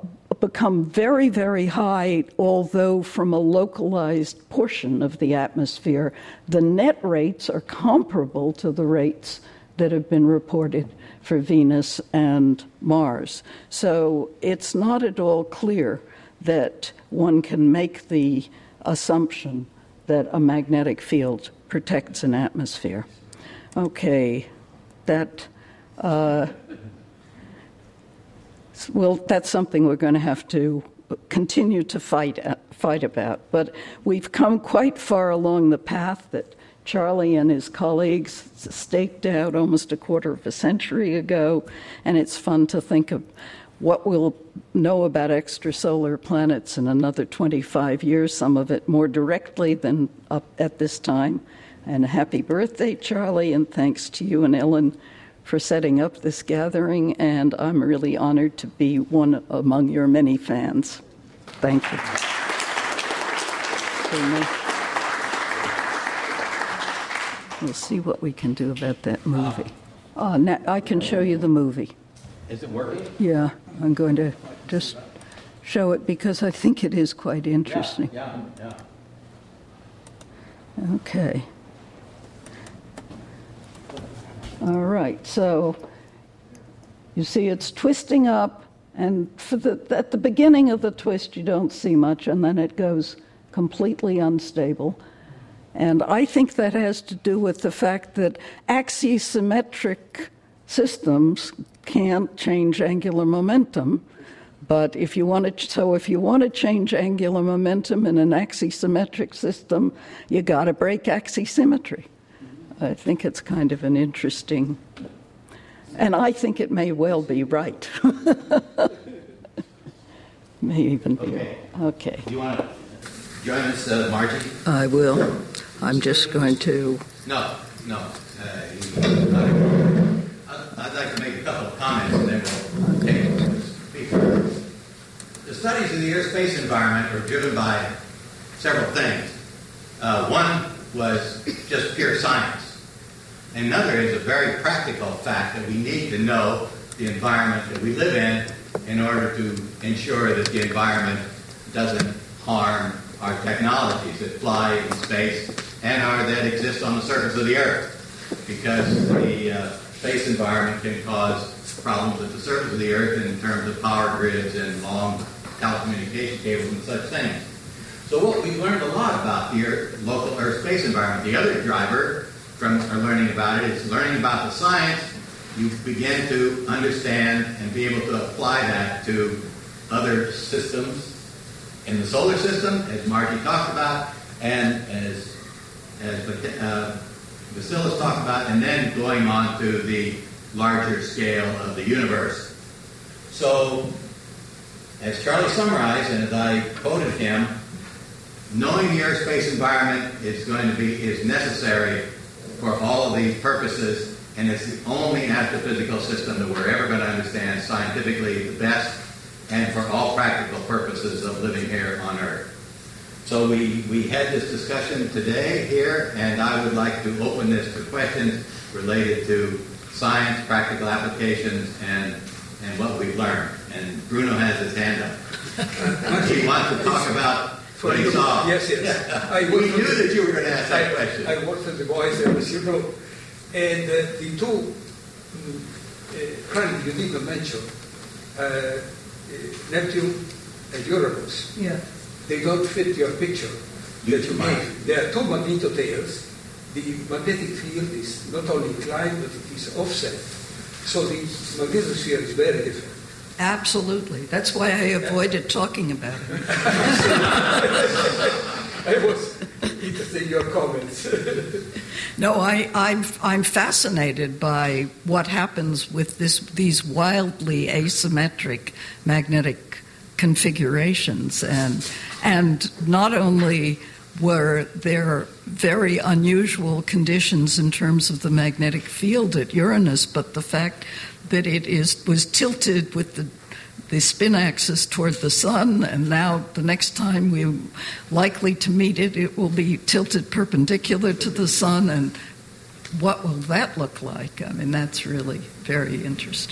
become very, very high, although from a localized portion of the atmosphere. The net rates are comparable to the rates that have been reported for Venus and Mars. So it's not at all clear that one can make the assumption that a magnetic field protects an atmosphere. Okay, that's something we're going to have to continue to fight about. But we've come quite far along the path that Charlie and his colleagues staked out almost a quarter of a century ago, and it's fun to think of what we'll know about extrasolar planets in another 25 years, some of it more directly than up at this time. And happy birthday, Charlie, and thanks to you and Ellen for setting up this gathering, and I'm really honored to be one among your many fans. Thank you. We'll see what we can do about that movie. Now I can show you the movie. Is it working? Yeah, I'm going to just show it because I think it is quite interesting. Yeah. Okay. All right, so you see it's twisting up, and at the beginning of the twist you don't see much, and then it goes completely unstable. And I think that has to do with the fact that axisymmetric systems can't change angular momentum. But if you want to change angular momentum in an axisymmetric system, you got to break axisymmetry. I think it's kind of an interesting, and I think it may well be right. May even be okay. Okay. Do you want to join us, Margie? I will. I'm just going to. No. I'd like to make a couple of comments, and then we'll take it to the speaker. The studies of the Earth-space environment were driven by several things. One was just pure science. Another is a very practical fact that we need to know the environment that we live in order to ensure that the environment doesn't harm our technologies that fly in space and that exist on the surface of the Earth. Because the space environment can cause problems at the surface of the Earth in terms of power grids and long telecommunication cables and such things. So what we've learned a lot about the local Earth-space environment. The other driver from learning about it is learning about the science. You begin to understand and be able to apply that to other systems in the solar system, as Margie talked about, and as Vasilis talked about, and then going on to the larger scale of the universe. So, as Charlie summarized, and as I quoted him, knowing the Earth-space environment is necessary for all of these purposes, and it's the only astrophysical system that we're ever going to understand scientifically the best, and for all practical purposes of living here on Earth. So we had this discussion today here, and I would like to open this to questions related to science, practical applications, and what we've learned. And Bruno has his hand up. He wants to talk about what he saw. Yes. We knew that you were going to ask that question. I worked at the Voice, as you know, and the two planets you didn't mention, Neptune and Uranus. Yeah. They don't fit your picture that you made. There are two magnetotails. The magnetic field is not only inclined, but it is offset. So the magnetosphere is very different. Absolutely. That's why I avoided talking about it. I was interested in your comments. No, I'm fascinated by what happens with these wildly asymmetric magnetic configurations, and not only were there very unusual conditions in terms of the magnetic field at Uranus, but the fact that it was tilted with the spin axis toward the sun, and now the next time we're likely to meet it, it will be tilted perpendicular to the sun, and what will that look like? I mean, that's really very interesting.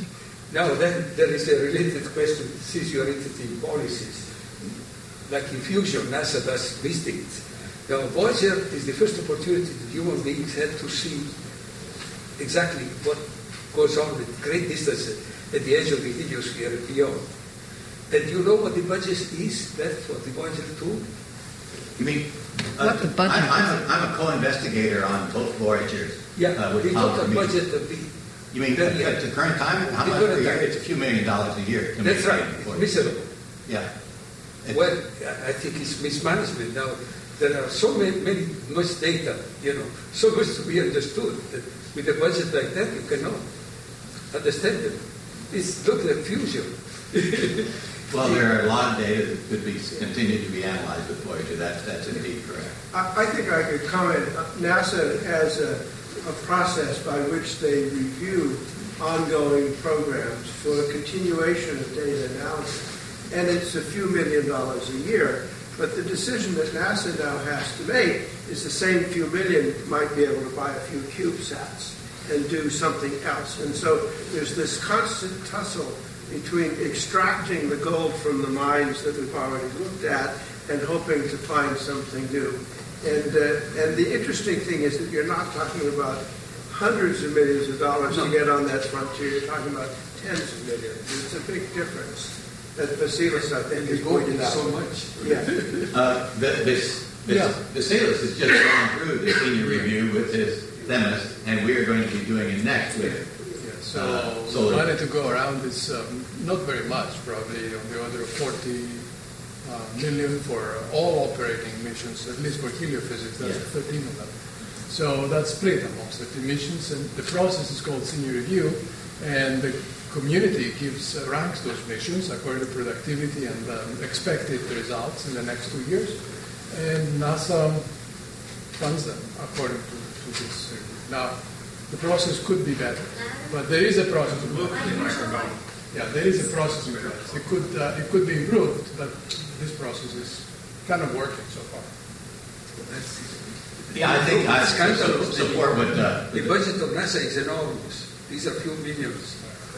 Now then, there is a related question, since you are interested in policies. Like in fusion, NASA does these things. Now, Voyager is the first opportunity that human beings had to see exactly what goes on with great distances at the edge of the heliosphere and beyond. And you know what the budget is? That's what the Voyager 2? You mean, what the budget I'm a co-investigator on both Voyagers. Yeah, the total budget of the... You mean at the current time? How much per year? It's a few $1 million a year. That's right. It's miserable. Yeah. Well, I think it's mismanagement. Now, there are so much data, so much to be understood that with a budget like that, you cannot understand it. It's not like fusion. Well, there are a lot of data that could be continued to be analyzed with Voyager. That's indeed correct. I think I could comment. NASA has a process by which they review ongoing programs for a continuation of data analysis. And it's a few $1 million a year. But the decision that NASA now has to make is the same few million might be able to buy a few CubeSats and do something else. And so there's this constant tussle between extracting the gold from the mines that we've already looked at and hoping to find something new. And the interesting thing is that you're not talking about hundreds of millions of dollars to get on that frontier. You're talking about tens of millions. It's a big difference that Vasilis, I think, is pointed out. So much. Yeah. Vasilis has just gone through the senior review with his Themis, and we are going to be doing it next week. So the money to go around is not very much, probably on the order of 40 million for all operating missions, at least for heliophysics. That's 13 of them. So that's split amongst the 2 missions, and the process is called senior review, and the community ranks those missions according to productivity and expected results in the next 2 years, and NASA funds them according to this. Now, the process could be better, but there is a process. Yeah, there is a process in place. It could be improved, but this process is kind of working so far. Yeah, I think I support what the budget of NASA is enormous. These are few millions.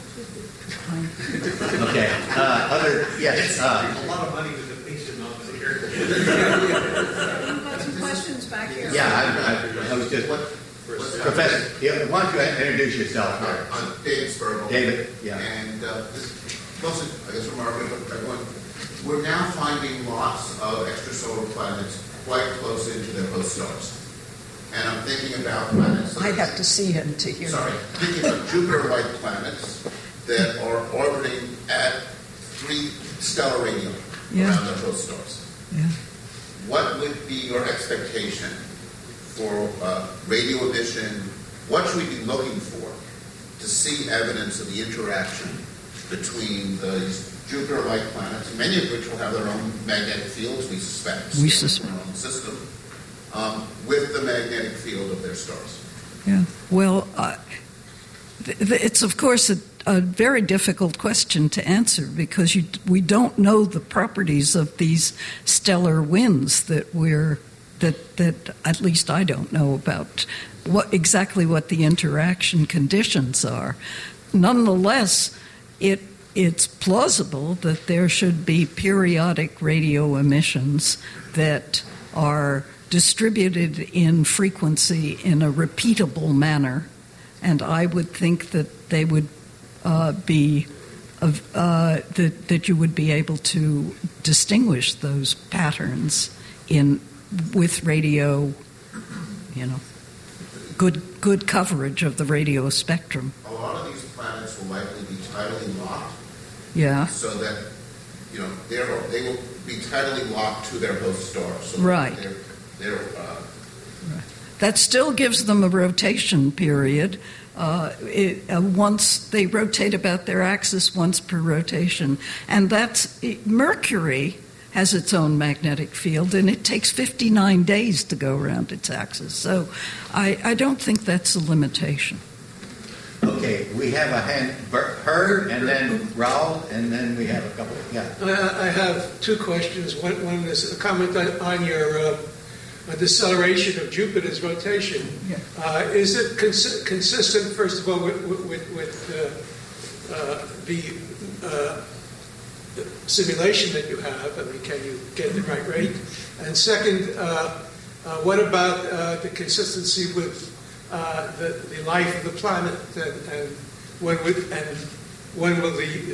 Okay. Yes. A lot of money with the patient office here. We've got some questions back here. Yeah, I was just... Professor, why don't you introduce yourself? I'm David Spergel. David, yeah. And this mostly, I guess, remarkable for everyone. We're now finding lots of extrasolar planets quite close into their host stars. And I'm thinking about planets... I'd have to see him to hear. Sorry. Thinking of Jupiter-like planets that are orbiting at 3 stellar radium around their host stars. Yeah. What would be your expectation for radio emission? What should we be looking for to see evidence of the interaction between these Jupiter-like planets, many of which will have their own magnetic fields, we suspect, their own system, with the magnetic field of their stars? Yeah, well, it's of course a very difficult question to answer because we don't know the properties of these stellar winds that at least I don't know about exactly what the interaction conditions are. Nonetheless, it's plausible that there should be periodic radio emissions that are distributed in frequency in a repeatable manner, and I would think that they would be that you would be able to distinguish those patterns with radio, good coverage of the radio spectrum. A lot of these planets will likely be tidally locked. Yeah. So that, they will be tidally locked to their host stars. So right. That still gives them a rotation period. Once they rotate about their axis once per rotation, and Mercury has its own magnetic field, and it takes 59 days to go around its axis. So I don't think that's a limitation. Okay, we have a hand, Herb, and then Raul, and then we have a couple. Yeah. I have 2 questions. One is a comment on your deceleration of Jupiter's rotation. Yeah. Is it consistent, first of all, with the simulation that you have? I mean, can you get the right rate? And second, what about the consistency with the life of the planet, and when will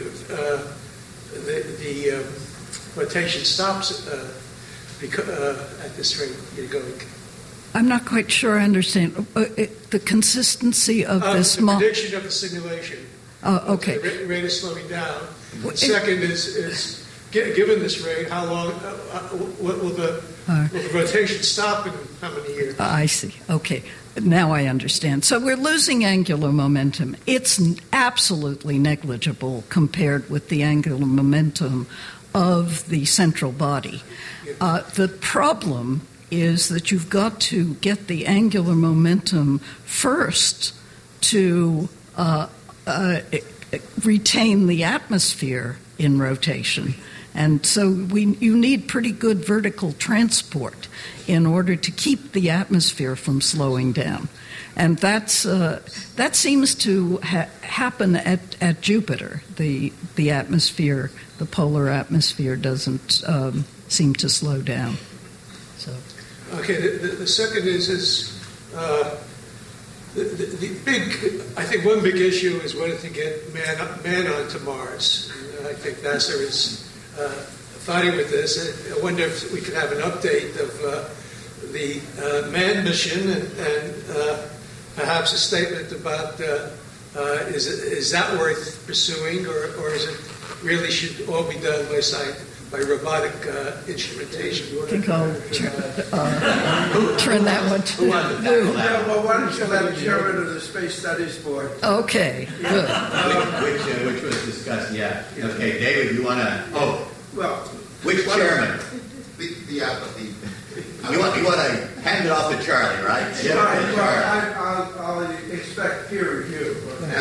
the rotation stops at this rate you're going? I'm not quite sure I understand the consistency of this the prediction of the simulation. Okay. The rate is slowing down. Second is given this rate, how long will the rotation stop in how many years? I see. Okay. Now I understand. So we're losing angular momentum. It's absolutely negligible compared with the angular momentum of the central body. The problem is that you've got to get the angular momentum first to retain the atmosphere in rotation. And so you need pretty good vertical transport in order to keep the atmosphere from slowing down. And that seems to happen at Jupiter. The atmosphere, the polar atmosphere, doesn't seem to slow down. So. Okay, the second is the big, I think one big issue is whether to get man onto Mars. And I think NASA is fighting with this. I wonder if we could have an update of the manned mission and perhaps a statement about is that worth pursuing, or is it really should all be done by robotic instrumentation? I think I'll turn that one to Lou. Well, why don't you let the chairman of the Space Studies Board? Okay, good. Which was discussed, yeah. Okay, David, you want to... Which chairman? You want to hand it off to Charlie, right? I'll expect peer review.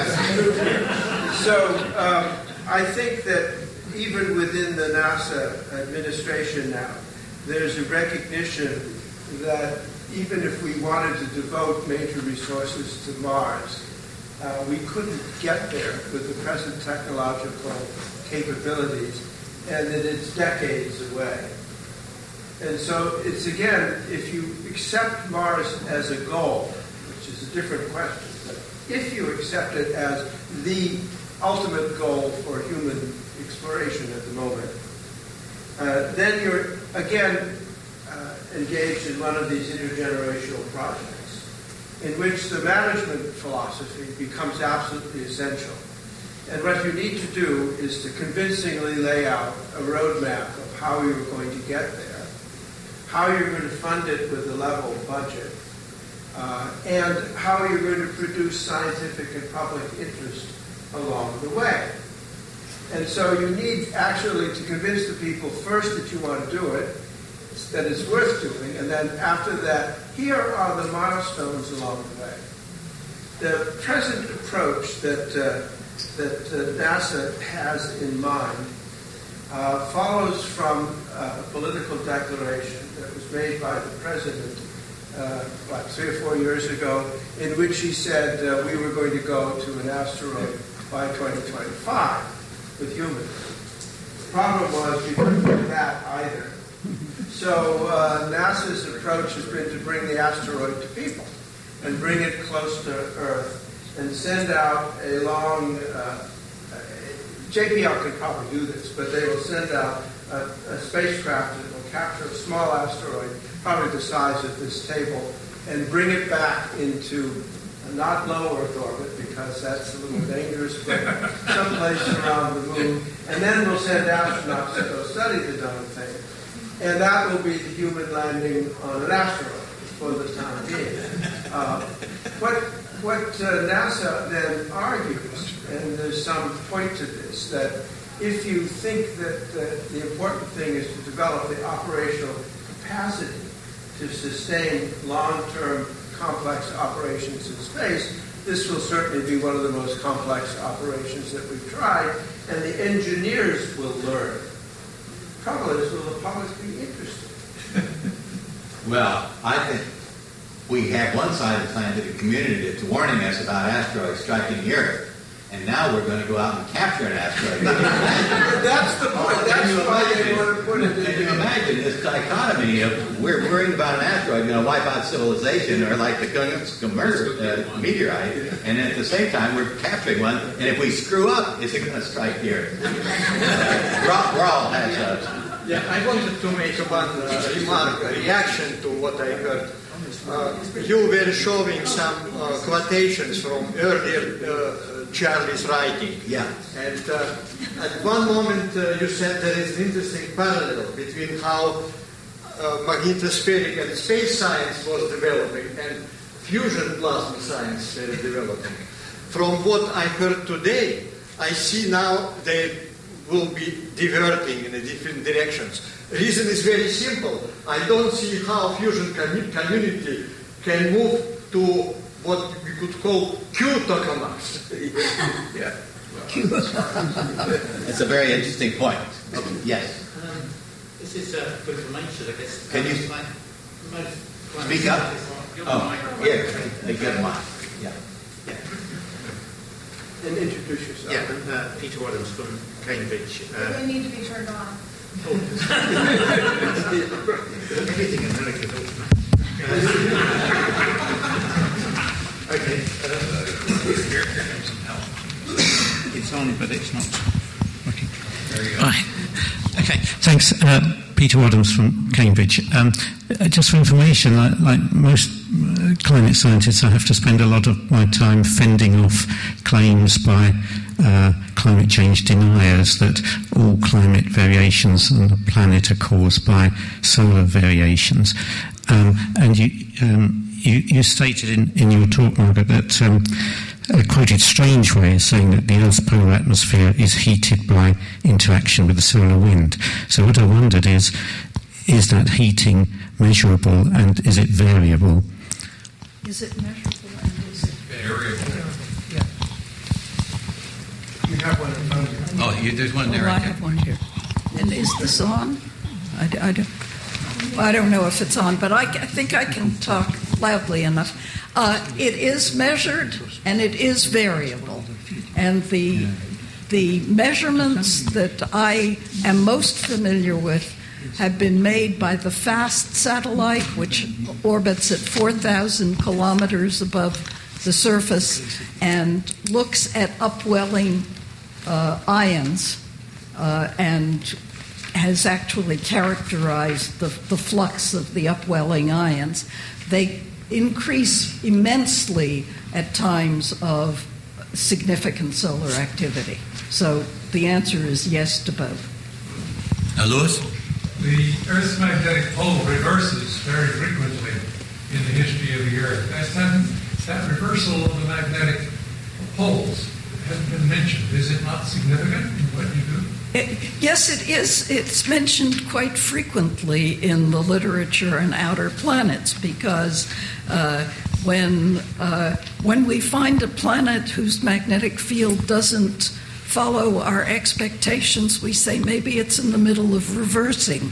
So I think that even within the NASA administration now, there's a recognition that even if we wanted to devote major resources to Mars, we couldn't get there with the present technological capabilities, and that it's decades away. And so it's, again, if you accept Mars as a goal, which is a different question, but if you accept it as the ultimate goal for human exploration at the moment, then you're, again, engaged in one of these intergenerational projects in which the management philosophy becomes absolutely essential. And what you need to do is to convincingly lay out a roadmap of how you're going to get there, how you're going to fund it with a level budget, and how you're going to produce scientific and public interest along the way. And so you need actually to convince the people first that you want to do it, that it's worth doing, and then after that, here are the milestones along the way. The present approach that NASA has in mind follows from a political declaration that was made by the president 3 or 4 years ago, in which he said we were going to go to an asteroid by 2025 with humans. The problem was we couldn't do that either. So NASA's approach has been to bring the asteroid to people and bring it close to Earth and send out a long, JPL can probably do this, but they will send out a spacecraft that will capture a small asteroid, probably the size of this table, and bring it back into not low Earth orbit, because that's a little dangerous, but someplace around the moon. And then we'll send astronauts to go study the darn thing. And that will be the human landing on an asteroid for the time being. What NASA then argues, and there's some point to this, that if you think that the important thing is to develop the operational capacity to sustain long-term complex operations in space, this will certainly be one of the most complex operations that we've tried, and the engineers will learn. The trouble is, will the public be interested? Well, I think we have one side of the scientific community that's warning us about asteroids striking the Earth. and now we're going to go out and capture an asteroid. That's the point. That's why they want to put it in. Can you imagine this dichotomy of we're worrying about an asteroid going to wipe out civilization, or like the Kunming meteorite, and at the same time we're capturing one, and if we screw up, is it going to strike here? Raul has Yeah, I wanted to make one remark, a reaction to what I heard. You were showing some quotations from earlier Charlie's writing. Yeah. And at one moment you said there is an interesting parallel between how magnetospheric and space science was developing and fusion plasma science is developing. From what I heard today, I see now they will be diverting in different directions. The reason is very simple. I don't see how fusion community can move to what we could call Q-tokamaks. Yeah. That's a very interesting point. Okay. Yes. This is for information, I guess. Can you speak up? Oh, here. Get a mic. Yeah. And introduce yourself. Yeah, I'm Peter Adams from Cambridge. They need to be turned on. Everything in America is okay. Here comes some help. It's on, but it's not working. There you go. Right. Okay, thanks. Peter Adams from Cambridge. Just for information, like most climate scientists, I have to spend a lot of my time fending off claims by climate change deniers that all climate variations on the planet are caused by solar variations. And you stated in your talk, Margaret, that quoted Strangeway as saying that the Earth's polar atmosphere is heated by interaction with the solar wind. So what I wondered is that heating measurable and is it variable? Is it measurable and is it variable? Yeah. You have one in front of you. Oh, there's one there. I have one here. And is this on? I don't know if it's on, but I think I can talk loudly enough. It is measured and it is variable. And the measurements that I am most familiar with have been made by the FAST satellite, which orbits at 4,000 kilometers above the surface and looks at upwelling ions and has actually characterized the flux of the upwelling ions. They increase immensely at times of significant solar activity. So the answer is yes to both. Lewis? The Earth's magnetic pole reverses very frequently in the history of the Earth. That reversal of the magnetic poles has been mentioned. Is it not significant in what you do? Yes, it is. It's mentioned quite frequently in the literature on outer planets because when we find a planet whose magnetic field doesn't follow our expectations, we say maybe it's in the middle of reversing.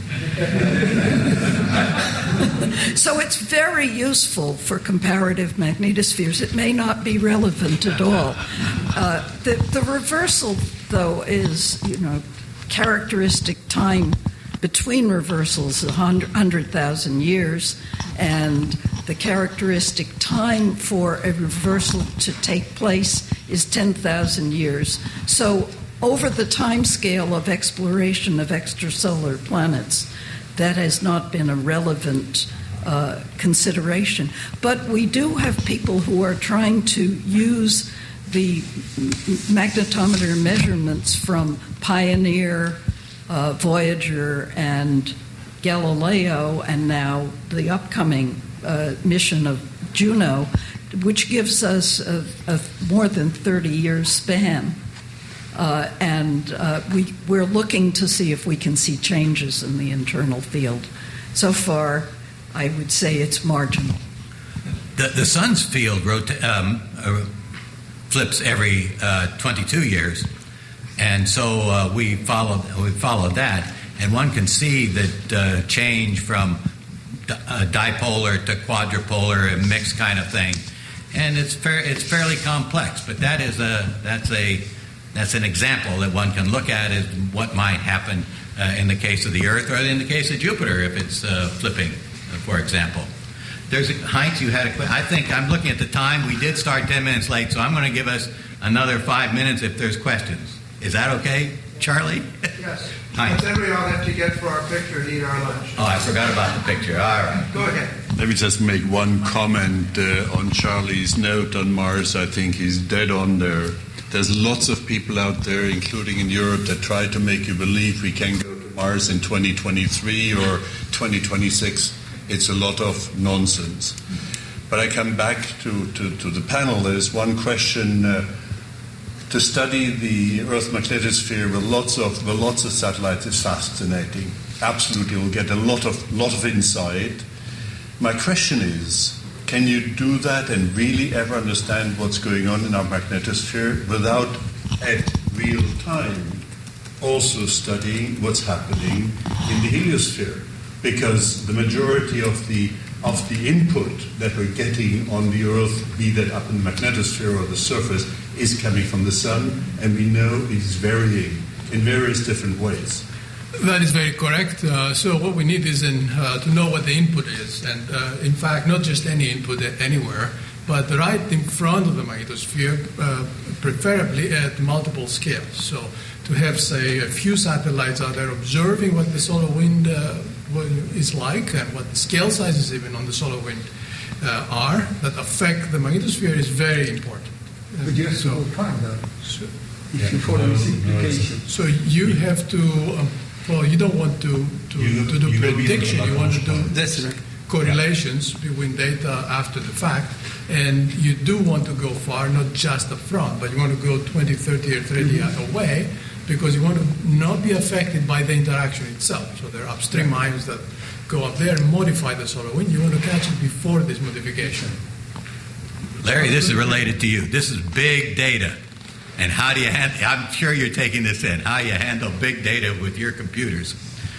So it's very useful for comparative magnetospheres. It may not be relevant at all. The reversal, though, is, characteristic time between reversals, 100,000 years, and the characteristic time for a reversal to take place is 10,000 years. So over the time scale of exploration of extrasolar planets, that has not been a relevant consideration. But we do have people who are trying to use the magnetometer measurements from Pioneer, Voyager, and Galileo, and now the upcoming mission of Juno, which gives us a more than 30-year span. We're looking to see if we can see changes in the internal field. So far, I would say it's marginal. The sun's field flips every 22 years, and so we follow that, and one can see that change from dipolar to quadrupolar, a mixed kind of thing, and it's fairly complex. But that's an example that one can look at as what might happen in the case of the Earth, or in the case of Jupiter if it's flipping, for example. Heinz, you had a question. I think I'm looking at the time. We did start 10 minutes late, so I'm going to give us another 5 minutes if there's questions. Is that okay, Charlie? Yes. Heinz. But then we all have to get for our picture and eat our lunch. Oh, I forgot about the picture. All right. Go ahead. Let me just make one comment on Charlie's note on Mars. I think he's dead on there. There's lots of people out there, including in Europe, that try to make you believe we can go to Mars in 2023 or 2026. It's a lot of nonsense. But I come back to the panel. There's one question. To study the Earth magnetosphere with lots of satellites is fascinating. Absolutely, you'll get a lot of insight. My question is, can you do that and really ever understand what's going on in our magnetosphere without, at real time, also studying what's happening in the heliosphere? Because the majority of the input that we're getting on the Earth, be that up in the magnetosphere or the surface, is coming from the sun, and we know it is varying in various different ways. That is very correct. So what we need is to know what the input is, and in fact, not just any input anywhere, but right in front of the magnetosphere, preferably at multiple scales. So to have, say, a few satellites out there observing what the solar wind is like and what the scale sizes even on the solar wind are that affect the magnetosphere is very important. But you have to hold time, though. If you follow this implication. So you have to, you don't want to do prediction. You want to do correlations between data after the fact. And you do want to go far, not just up front, but you want to go 20, 30, or 30 away, because you want to not be affected by the interaction itself. So there are upstream ions that go up there and modify the solar wind. You want to catch it before this modification. Larry, this is related to you. This is big data. And how do you handle, I'm sure you're taking this in, how you handle big data with your computers.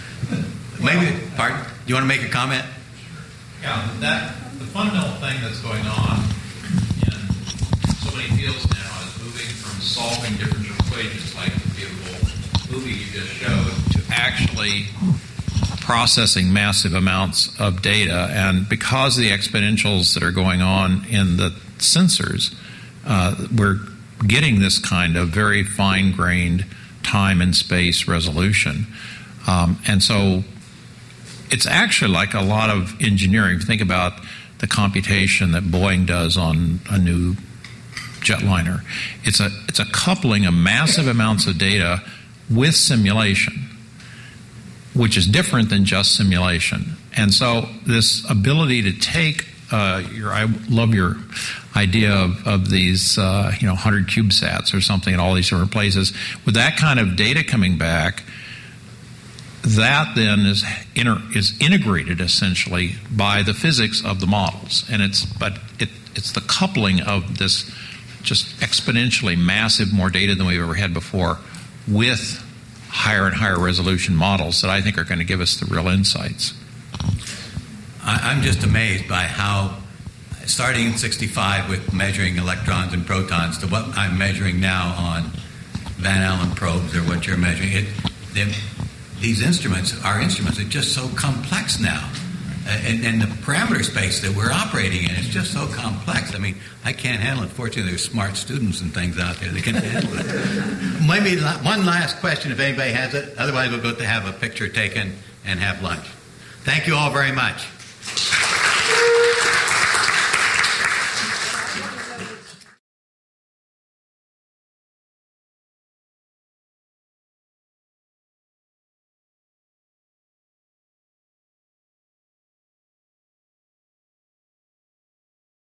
Maybe, pardon? Do you want to make a comment? Yeah, the fundamental thing that's going on in so many fields now is moving from solving differential equations like the beautiful movie you just showed to actually processing massive amounts of data. And because of the exponentials that are going on in the sensors, we're getting this kind of very fine-grained time and space resolution. And so it's actually like a lot of engineering. Think about the computation that Boeing does on a new jetliner. It's a coupling of massive amounts of data with simulation, which is different than just simulation. And so this ability to take I love your idea of these 100 CubeSats or something in all these different places. With that kind of data coming back, that then is integrated essentially by the physics of the models, and it's the coupling of this just exponentially massive more data than we've ever had before with higher and higher resolution models that I think are going to give us the real insights. I'm just amazed by how, starting in '65 with measuring electrons and protons to what I'm measuring now on Van Allen probes or what you're measuring, these instruments, our instruments, are just so complex now. And the parameter space that we're operating in is just so complex. I mean, I can't handle it. Fortunately, there's smart students and things out there that can handle it. Maybe one last question if anybody has it. Otherwise, we'll go to have a picture taken and have lunch. Thank you all very much.